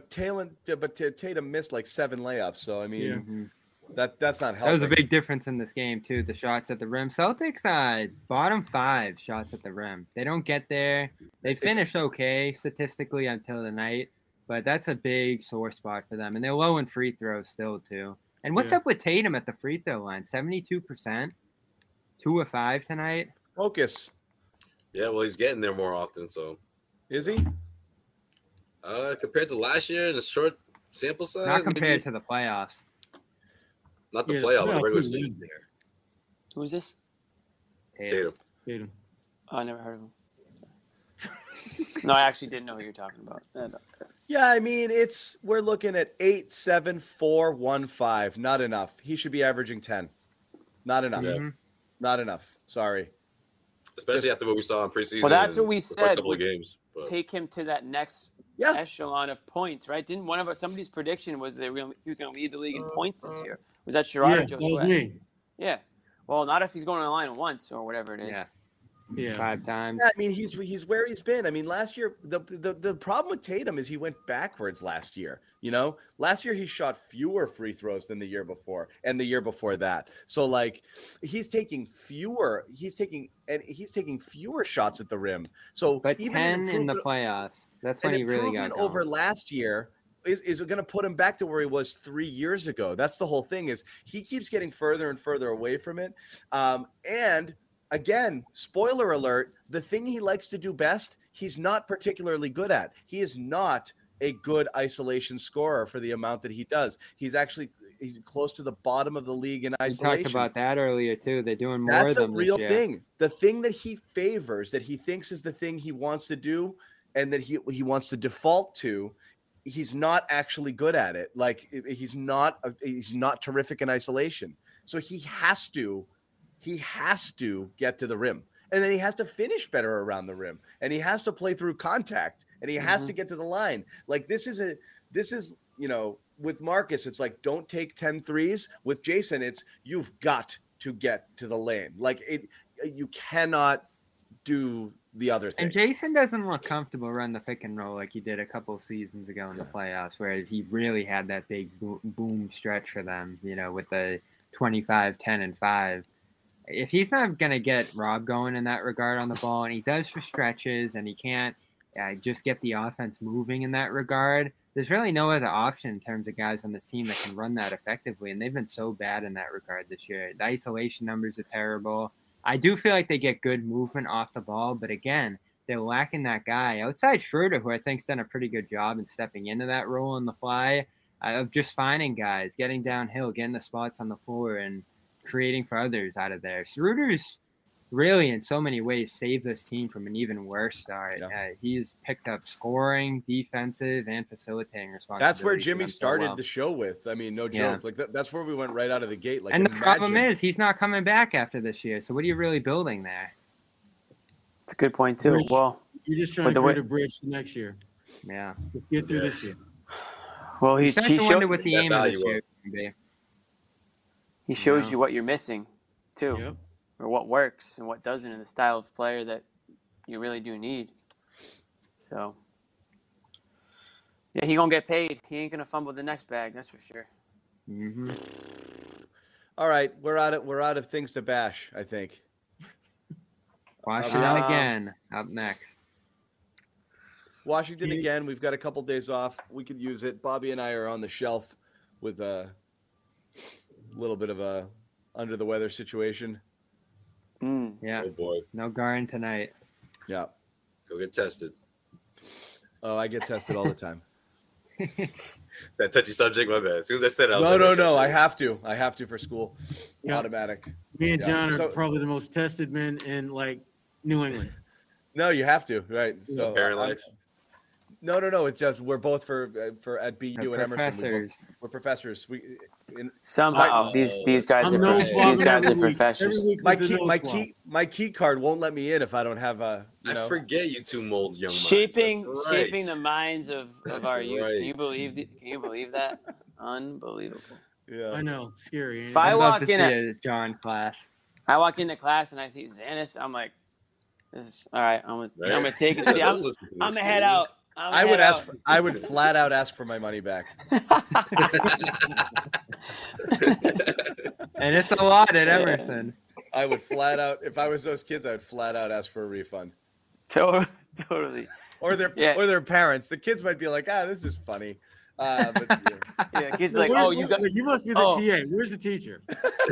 Tatum missed like 7 layups. So I mean, Yeah. Mhm. that's not helping. That was a big difference in this game, too. The shots at the rim. Celtics, bottom 5 shots at the rim. They don't get there. They finish okay statistically until the night, but that's a big sore spot for them. And they're low in free throws still, too. And what's Yeah. up with Tatum at the free throw line? 72%? 2 of 5 tonight? Focus. Yeah, well, he's getting there more often. So Is he? compared to last year in a short sample size, Not compared maybe, to the playoffs. not the Yeah, playoff, but the playoffs regular he season. lived there. Who's this? Tatum. Tatum. Oh, I never heard of him. No, I actually didn't know who you're talking about. Yeah, I mean, we're looking at 8, 7, 4, 1, 5. Not enough. He should be averaging 10. Not enough. Yeah. Mhm. Not enough. Sorry. Especially after what we saw in preseason. Well, that's and what we the said First couple of would games. But Take him to that next Yeah. echelon of points, right? Didn't somebody's prediction was that he was going to lead the league in points this year? Was that Sherrod Yeah, or that Joe was Sweat? me. Yeah. Well, not if he's going on the line once or whatever it is. Yeah. Yeah. 5 times. Yeah, I mean, he's where he's been. I mean, last year the problem with Tatum is he went backwards last year. Last year he shot fewer free throws than the year before, and the year before that. So like, he's taking fewer shots at the rim. So But even 10 an in the improvement- playoffs. That's when an he really got improvement going. over last year is going to put him back to where he was 3 years ago. That's the whole thing. Is he keeps getting further and further away from it, and again, spoiler alert, the thing he likes to do best, he's not particularly good at. He is not a good isolation scorer for the amount that he does. He's close to the bottom of the league in We isolation. talked about that earlier, too. They're doing more That's of a them real this year. thing. The thing that he favors, that he thinks is the thing he wants to do, and that he wants to default to, he's not actually good at it. Like he's not terrific in isolation. So he has to get to the rim. And then he has to finish better around the rim, and he has to play through contact, and he has Mm-hmm. to get to the line. Like this is, with Marcus, it's like, don't take 10 threes. With Jason, it's you've got to get to the lane. Like you cannot do the other thing. And Jason doesn't look comfortable running the pick and roll like he did a couple of seasons ago in the playoffs, where he really had that big boom stretch for them, with the 25, 10, and 5. If he's not going to get Rob going in that regard on the ball, and he does for stretches, and he can't just get the offense moving in that regard, there's really no other option in terms of guys on this team that can run that effectively, and they've been so bad in that regard this year. The isolation numbers are terrible. I do feel like they get good movement off the ball, but again, they're lacking that guy outside Schroeder, who I think's done a pretty good job in stepping into that role in the fly, of just finding guys, getting downhill, getting the spots on the floor, and creating for others out of there. Schroeder's really, in so many ways, saved this team from an even worse start. Yeah. He's picked up scoring, defensive, and facilitating responsibilities. That's where Jimmy for them so started well. the show with. I mean, no joke. Yeah. Like that's where we went right out of the gate. Like, And the problem imagine- is, he's not coming back after this year. So what are you really building there? It's a good point too. Bridge. Well, You're just trying But to the way- create a bridge to next year. Yeah. Let's get through Yeah. this year. well, You he start to wonder showed what the that aim of this value year up. can be. he shows Yeah. you what you're missing too, Yep. or what works and what doesn't in the style of player that you really do need. So, yeah, he gonna get paid. He ain't gonna fumble the next bag, that's for sure. Mm-hmm. All right, we're out of things to bash, I think. Washington Uh, again up next. Washington Yeah. again. We've got a couple days off. We could use it. Bobby and I are on the shelf with a little bit of a under the weather situation. Mm. Yeah. Oh boy, No Garden tonight. Yeah. go get tested. Oh, I get tested all the time. That touchy subject, my bad. As soon as I said it, I was No, like, no, okay. no. I have to. I have to for school. Yeah. Automatic. Me and Yeah. John are So- probably the most tested men in New England. No, you have to. Right. So Parent I'm- life. No. It's just we're both for at BU and Emerson. Professors. We're professors. Somehow Like- these guys I'm are nose These swabbing guys every are week. professors. Every week My there's a key, nose my key card won't let me in if I don't have a. You I know. forget you two mold young minds. shaping That's right. shaping the minds of our youth. Can you Right. believe that? Unbelievable. Yeah. I know, scary. ain't If I I'd it? love walk to in see at- a John class. I walk into class and I see Xanis. I'm like, this is all right. I'm Right? gonna take a seat. I'm Listen to gonna this head dude. out. I would flat out ask for my money back. And it's a lot at Emerson. I would flat out, if I was those kids, I would flat out ask for a refund. Totally. Or their Yeah. or their parents. The kids might be like, this is funny. But yeah. Yeah, kids So like, where's- oh, you got. you must be the oh. TA. Where's the teacher?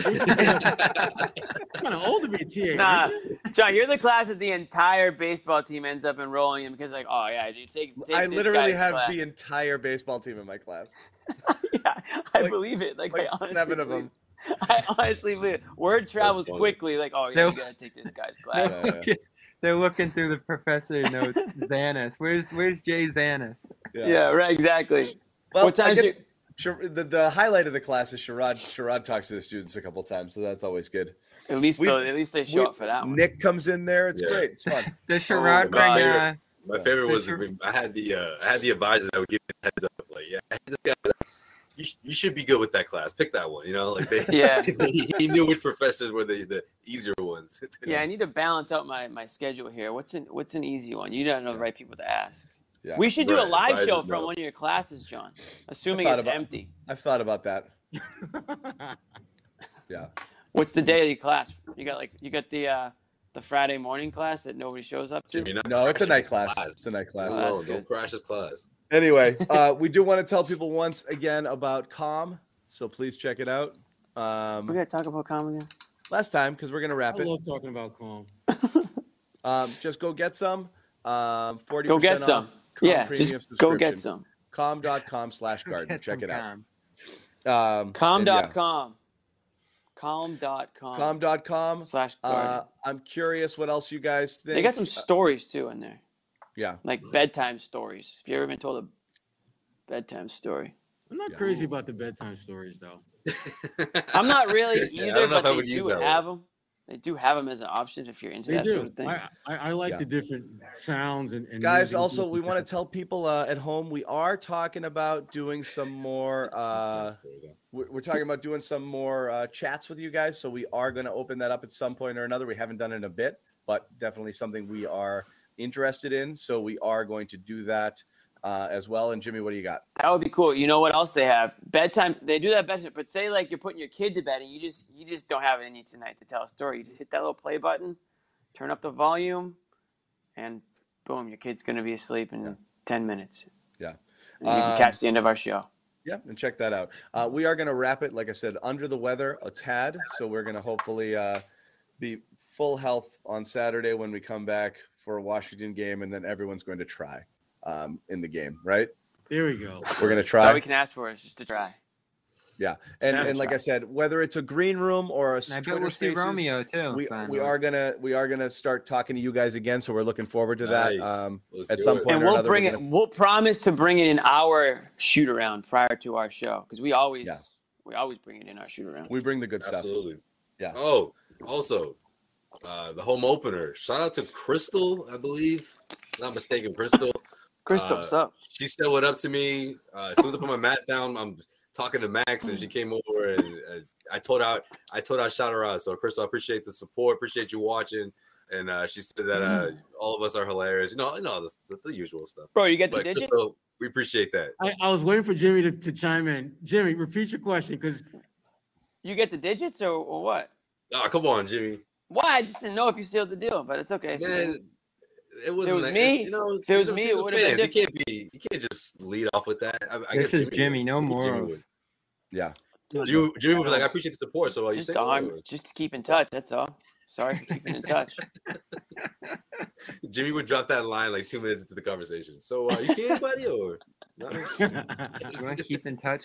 Kind of old to be a TA. Nah, aren't you? John, you're the class that the entire baseball team ends up enrolling in because, like, oh yeah, dude, take I this literally guy's have class. the entire baseball team in my class. Yeah, I like- believe it. Like, Like I honestly 7 of believe them. it. I honestly believe it. Word travels funny. quickly. Like, oh yeah, No. you gotta take this guy's class. They're, looking, they're looking through the professor notes. Xanis. Where's Jay Xanis? Yeah, right. Exactly. Well, what time's I get, the highlight of the class is Sherrod. Sherrod talks to the students a couple times, so that's always good. At least they show up for that one. Nick comes in there. It's Yeah. great. It's fun. Does Sherrod bring God. My favorite was Sure. I had the advisor that would give me the heads up, like, yeah, this guy, you should be good with that class. Pick that one, like they, Yeah. he knew which professors were the easier ones. Yeah, I need to balance out my schedule here. What's an easy one? You don't know the right people to ask. Yeah. We should do a Right, live advisors show from know. one of your classes, John. Assuming I it's thought about- empty. I've thought about that. Yeah. What's the day of your class? You got the Friday morning class that nobody shows up to. Jimmy, not No, it's a crashing night his class. It's a night class. Oh, that's No, don't good. crash his class. Anyway, we do want to tell people once again about Calm, so please check it out. We gotta talk about Calm again. Last time, because we're gonna I wrap it. love talking about calm. Just go get some. 40% Go get off some. Calm Yeah, premium just go subscription. get some. Calm.com/garden. Get Check some it out. calm. Calm.com. Calm.com. Calm.com. /garden. I'm curious what else you guys think. They got some stories too in there, Yeah. like bedtime stories. Have you ever been told a bedtime story? I'm not Yeah. crazy about the bedtime stories though. I'm not really Yeah, I either, don't know but if I they would use do that have them. They do have them as an option if you're into They that do. sort of thing. I like Yeah. the different sounds and Guys, music. also, we want to tell people at home we are talking about doing some more. We're talking about doing some more chats with you guys, so we are going to open that up at some point or another. We haven't done it in a bit, but definitely something we are interested in. So we are going to do that as well. And Jimmy, what do you got? That would be cool. You know what else they have? Bedtime. They do that bedtime, but say like you're putting your kid to bed and you just don't have it in you tonight to tell a story. You just hit that little play button, turn up the volume, and boom, your kid's gonna be asleep in 10 minutes. Yeah. And you can catch the end of our show. Yeah, and check that out. We are going to wrap it, like I said, under the weather a tad. So we're going to hopefully be full health on Saturday when we come back for a Washington game, and then everyone's going to try in the game, right? There we go. We're going to That's all try. we can ask for is just to try. Yeah, and like I said, whether it's a green room or a And I bet Twitter we'll see Spaces, Romeo too. we finally. are gonna start talking to you guys again. So we're looking forward to that Nice. Let's at do some it. point. And or we'll another, bring we're it. gonna- We'll promise to bring it in our shoot around prior to our show because we always bring it in our shoot around. We bring the good stuff. Absolutely. Yeah. Oh, also, the home opener. Shout out to Crystal, I believe. If I'm not mistaken, Crystal. Crystal, what's up? She said what up to me. As soon as I put my mask down, I'm talking to Max, and she came over, and I told her shout her out. So Crystal, I appreciate the support, appreciate you watching, and she said that all of us are hilarious. You know the usual stuff. Bro, you get the But digits? Crystal, we appreciate that. I was waiting for Jimmy to chime in. Jimmy, repeat your question because You get the digits or what? Oh, come on, Jimmy. Why? I just didn't know if you sealed the deal, but it's okay. Man, it was wasn't me, you know, if it was these are- me, these it are would've been fans. You can't just lead off with that. I This guess is Jimmy, no would. Jimmy morals. would. Yeah. Jimmy would be like, I appreciate the support. So just to keep in touch. That's all. Sorry for keeping in touch. Jimmy would drop that line like 2 minutes into the conversation. So you see anybody or? No? You want to keep in touch?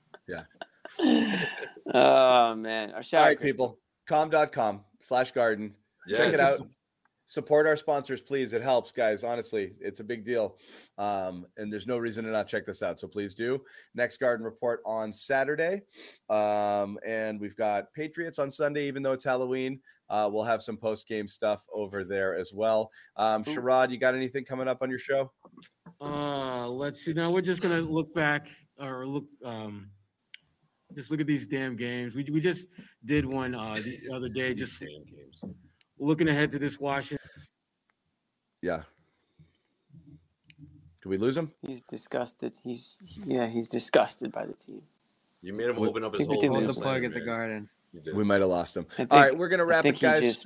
Oh man. Our All shout right, people. com.com/garden. Check it Yes. out. Support our sponsors, please. It helps, guys. Honestly, it's a big deal. And there's no reason to not check this out. So please do. Next Garden Report on Saturday. And we've got Patriots on Sunday, even though it's Halloween. We'll have some post-game stuff over there as well. Sherrod, you got anything coming up on your show? let's see. Now we're just gonna look back or just look at these damn games. We just did one the other day, just Damn games. looking ahead to this Washington. Yeah. Do we lose him? He's disgusted. He's disgusted by the team. You made him open up his think we whole did Hold lose the damn plug letter, at the man. Garden. You did. We might have lost him. I All right, think- we're gonna I wrap it, think he guys. just-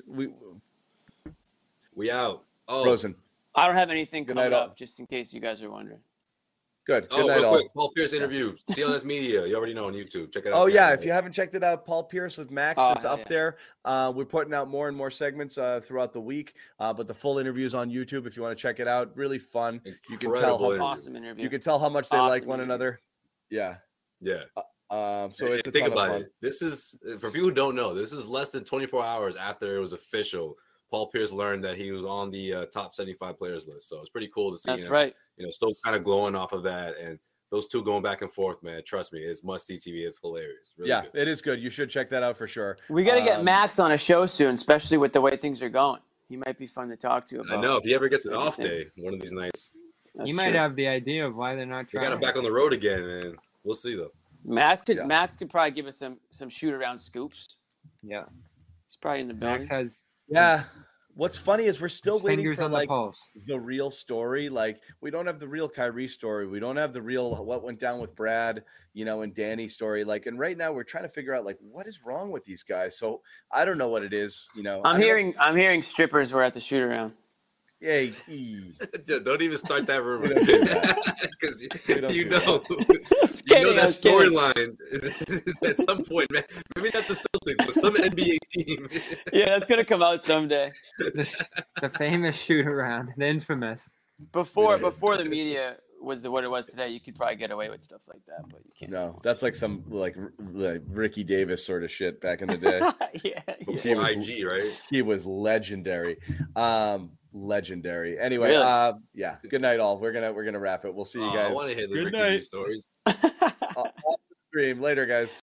We out. Oh, Rosen. I don't have anything Good coming night, all. up, just in case you guys are wondering. Good. Good night, real all. quick. Paul Pierce interview. CLS Media. You already know on YouTube. Check it out. Oh yeah, if you haven't checked it out, Paul Pierce with Max, Oh, it's hell up yeah. there. We're putting out more and more segments throughout the week, but the full interview is on YouTube if you want to check it out. Really fun. You can tell Incredible how interview. Awesome interview. you can tell how much they like Awesome one interview. another. Yeah. Yeah. So it's a think ton of about fun. it. This is for people who don't know. This is less than 24 hours after it was official. Paul Pierce learned that he was on the top 75 players list. So it's pretty cool to see That's him, right. still kind of glowing off of that. And those two going back and forth, man. Trust me, it's must see TV. It's hilarious. Really Yeah, good. it is good. You should check that out for sure. We got to get Um, Max on a show soon, especially with the way things are going. He might be fun to talk to about. I know. If he ever gets an off everything. day, one of these nights, That's You might true. have the idea of why they're not we trying. got him back on the road again, man. We'll see though. Max could Yeah. Max could probably give us some shoot around scoops. Yeah, He's probably in the Max building. has Yeah. What's funny is we're still his waiting fingers for on like the pulse. the real story. Like we don't have the real Kyrie story. We don't have the real what went down with Brad, and Danny story. Like, and right now we're trying to figure out like what is wrong with these guys. So I don't know what it is. I'm hearing strippers were at the shoot around. Hey, Don't even start that rumor We don't do that. because We don't you do know, kidding, I that was kidding. storyline at some point, man. Maybe not the Celtics, but some NBA team. Yeah, that's gonna come out someday. The famous shoot around, the infamous. Before Yeah. before the media was what it was today, you could probably get away with stuff like that, but you can't. no, that's like some like Ricky Davis sort of shit back in the day. yeah. Before was- IG, right? He was legendary. Legendary. Anyway, Really? yeah. Good night, all. We're gonna wrap it. We'll see you I guys. want to hear the Good Ricky night. D stories. Off the stream later, guys.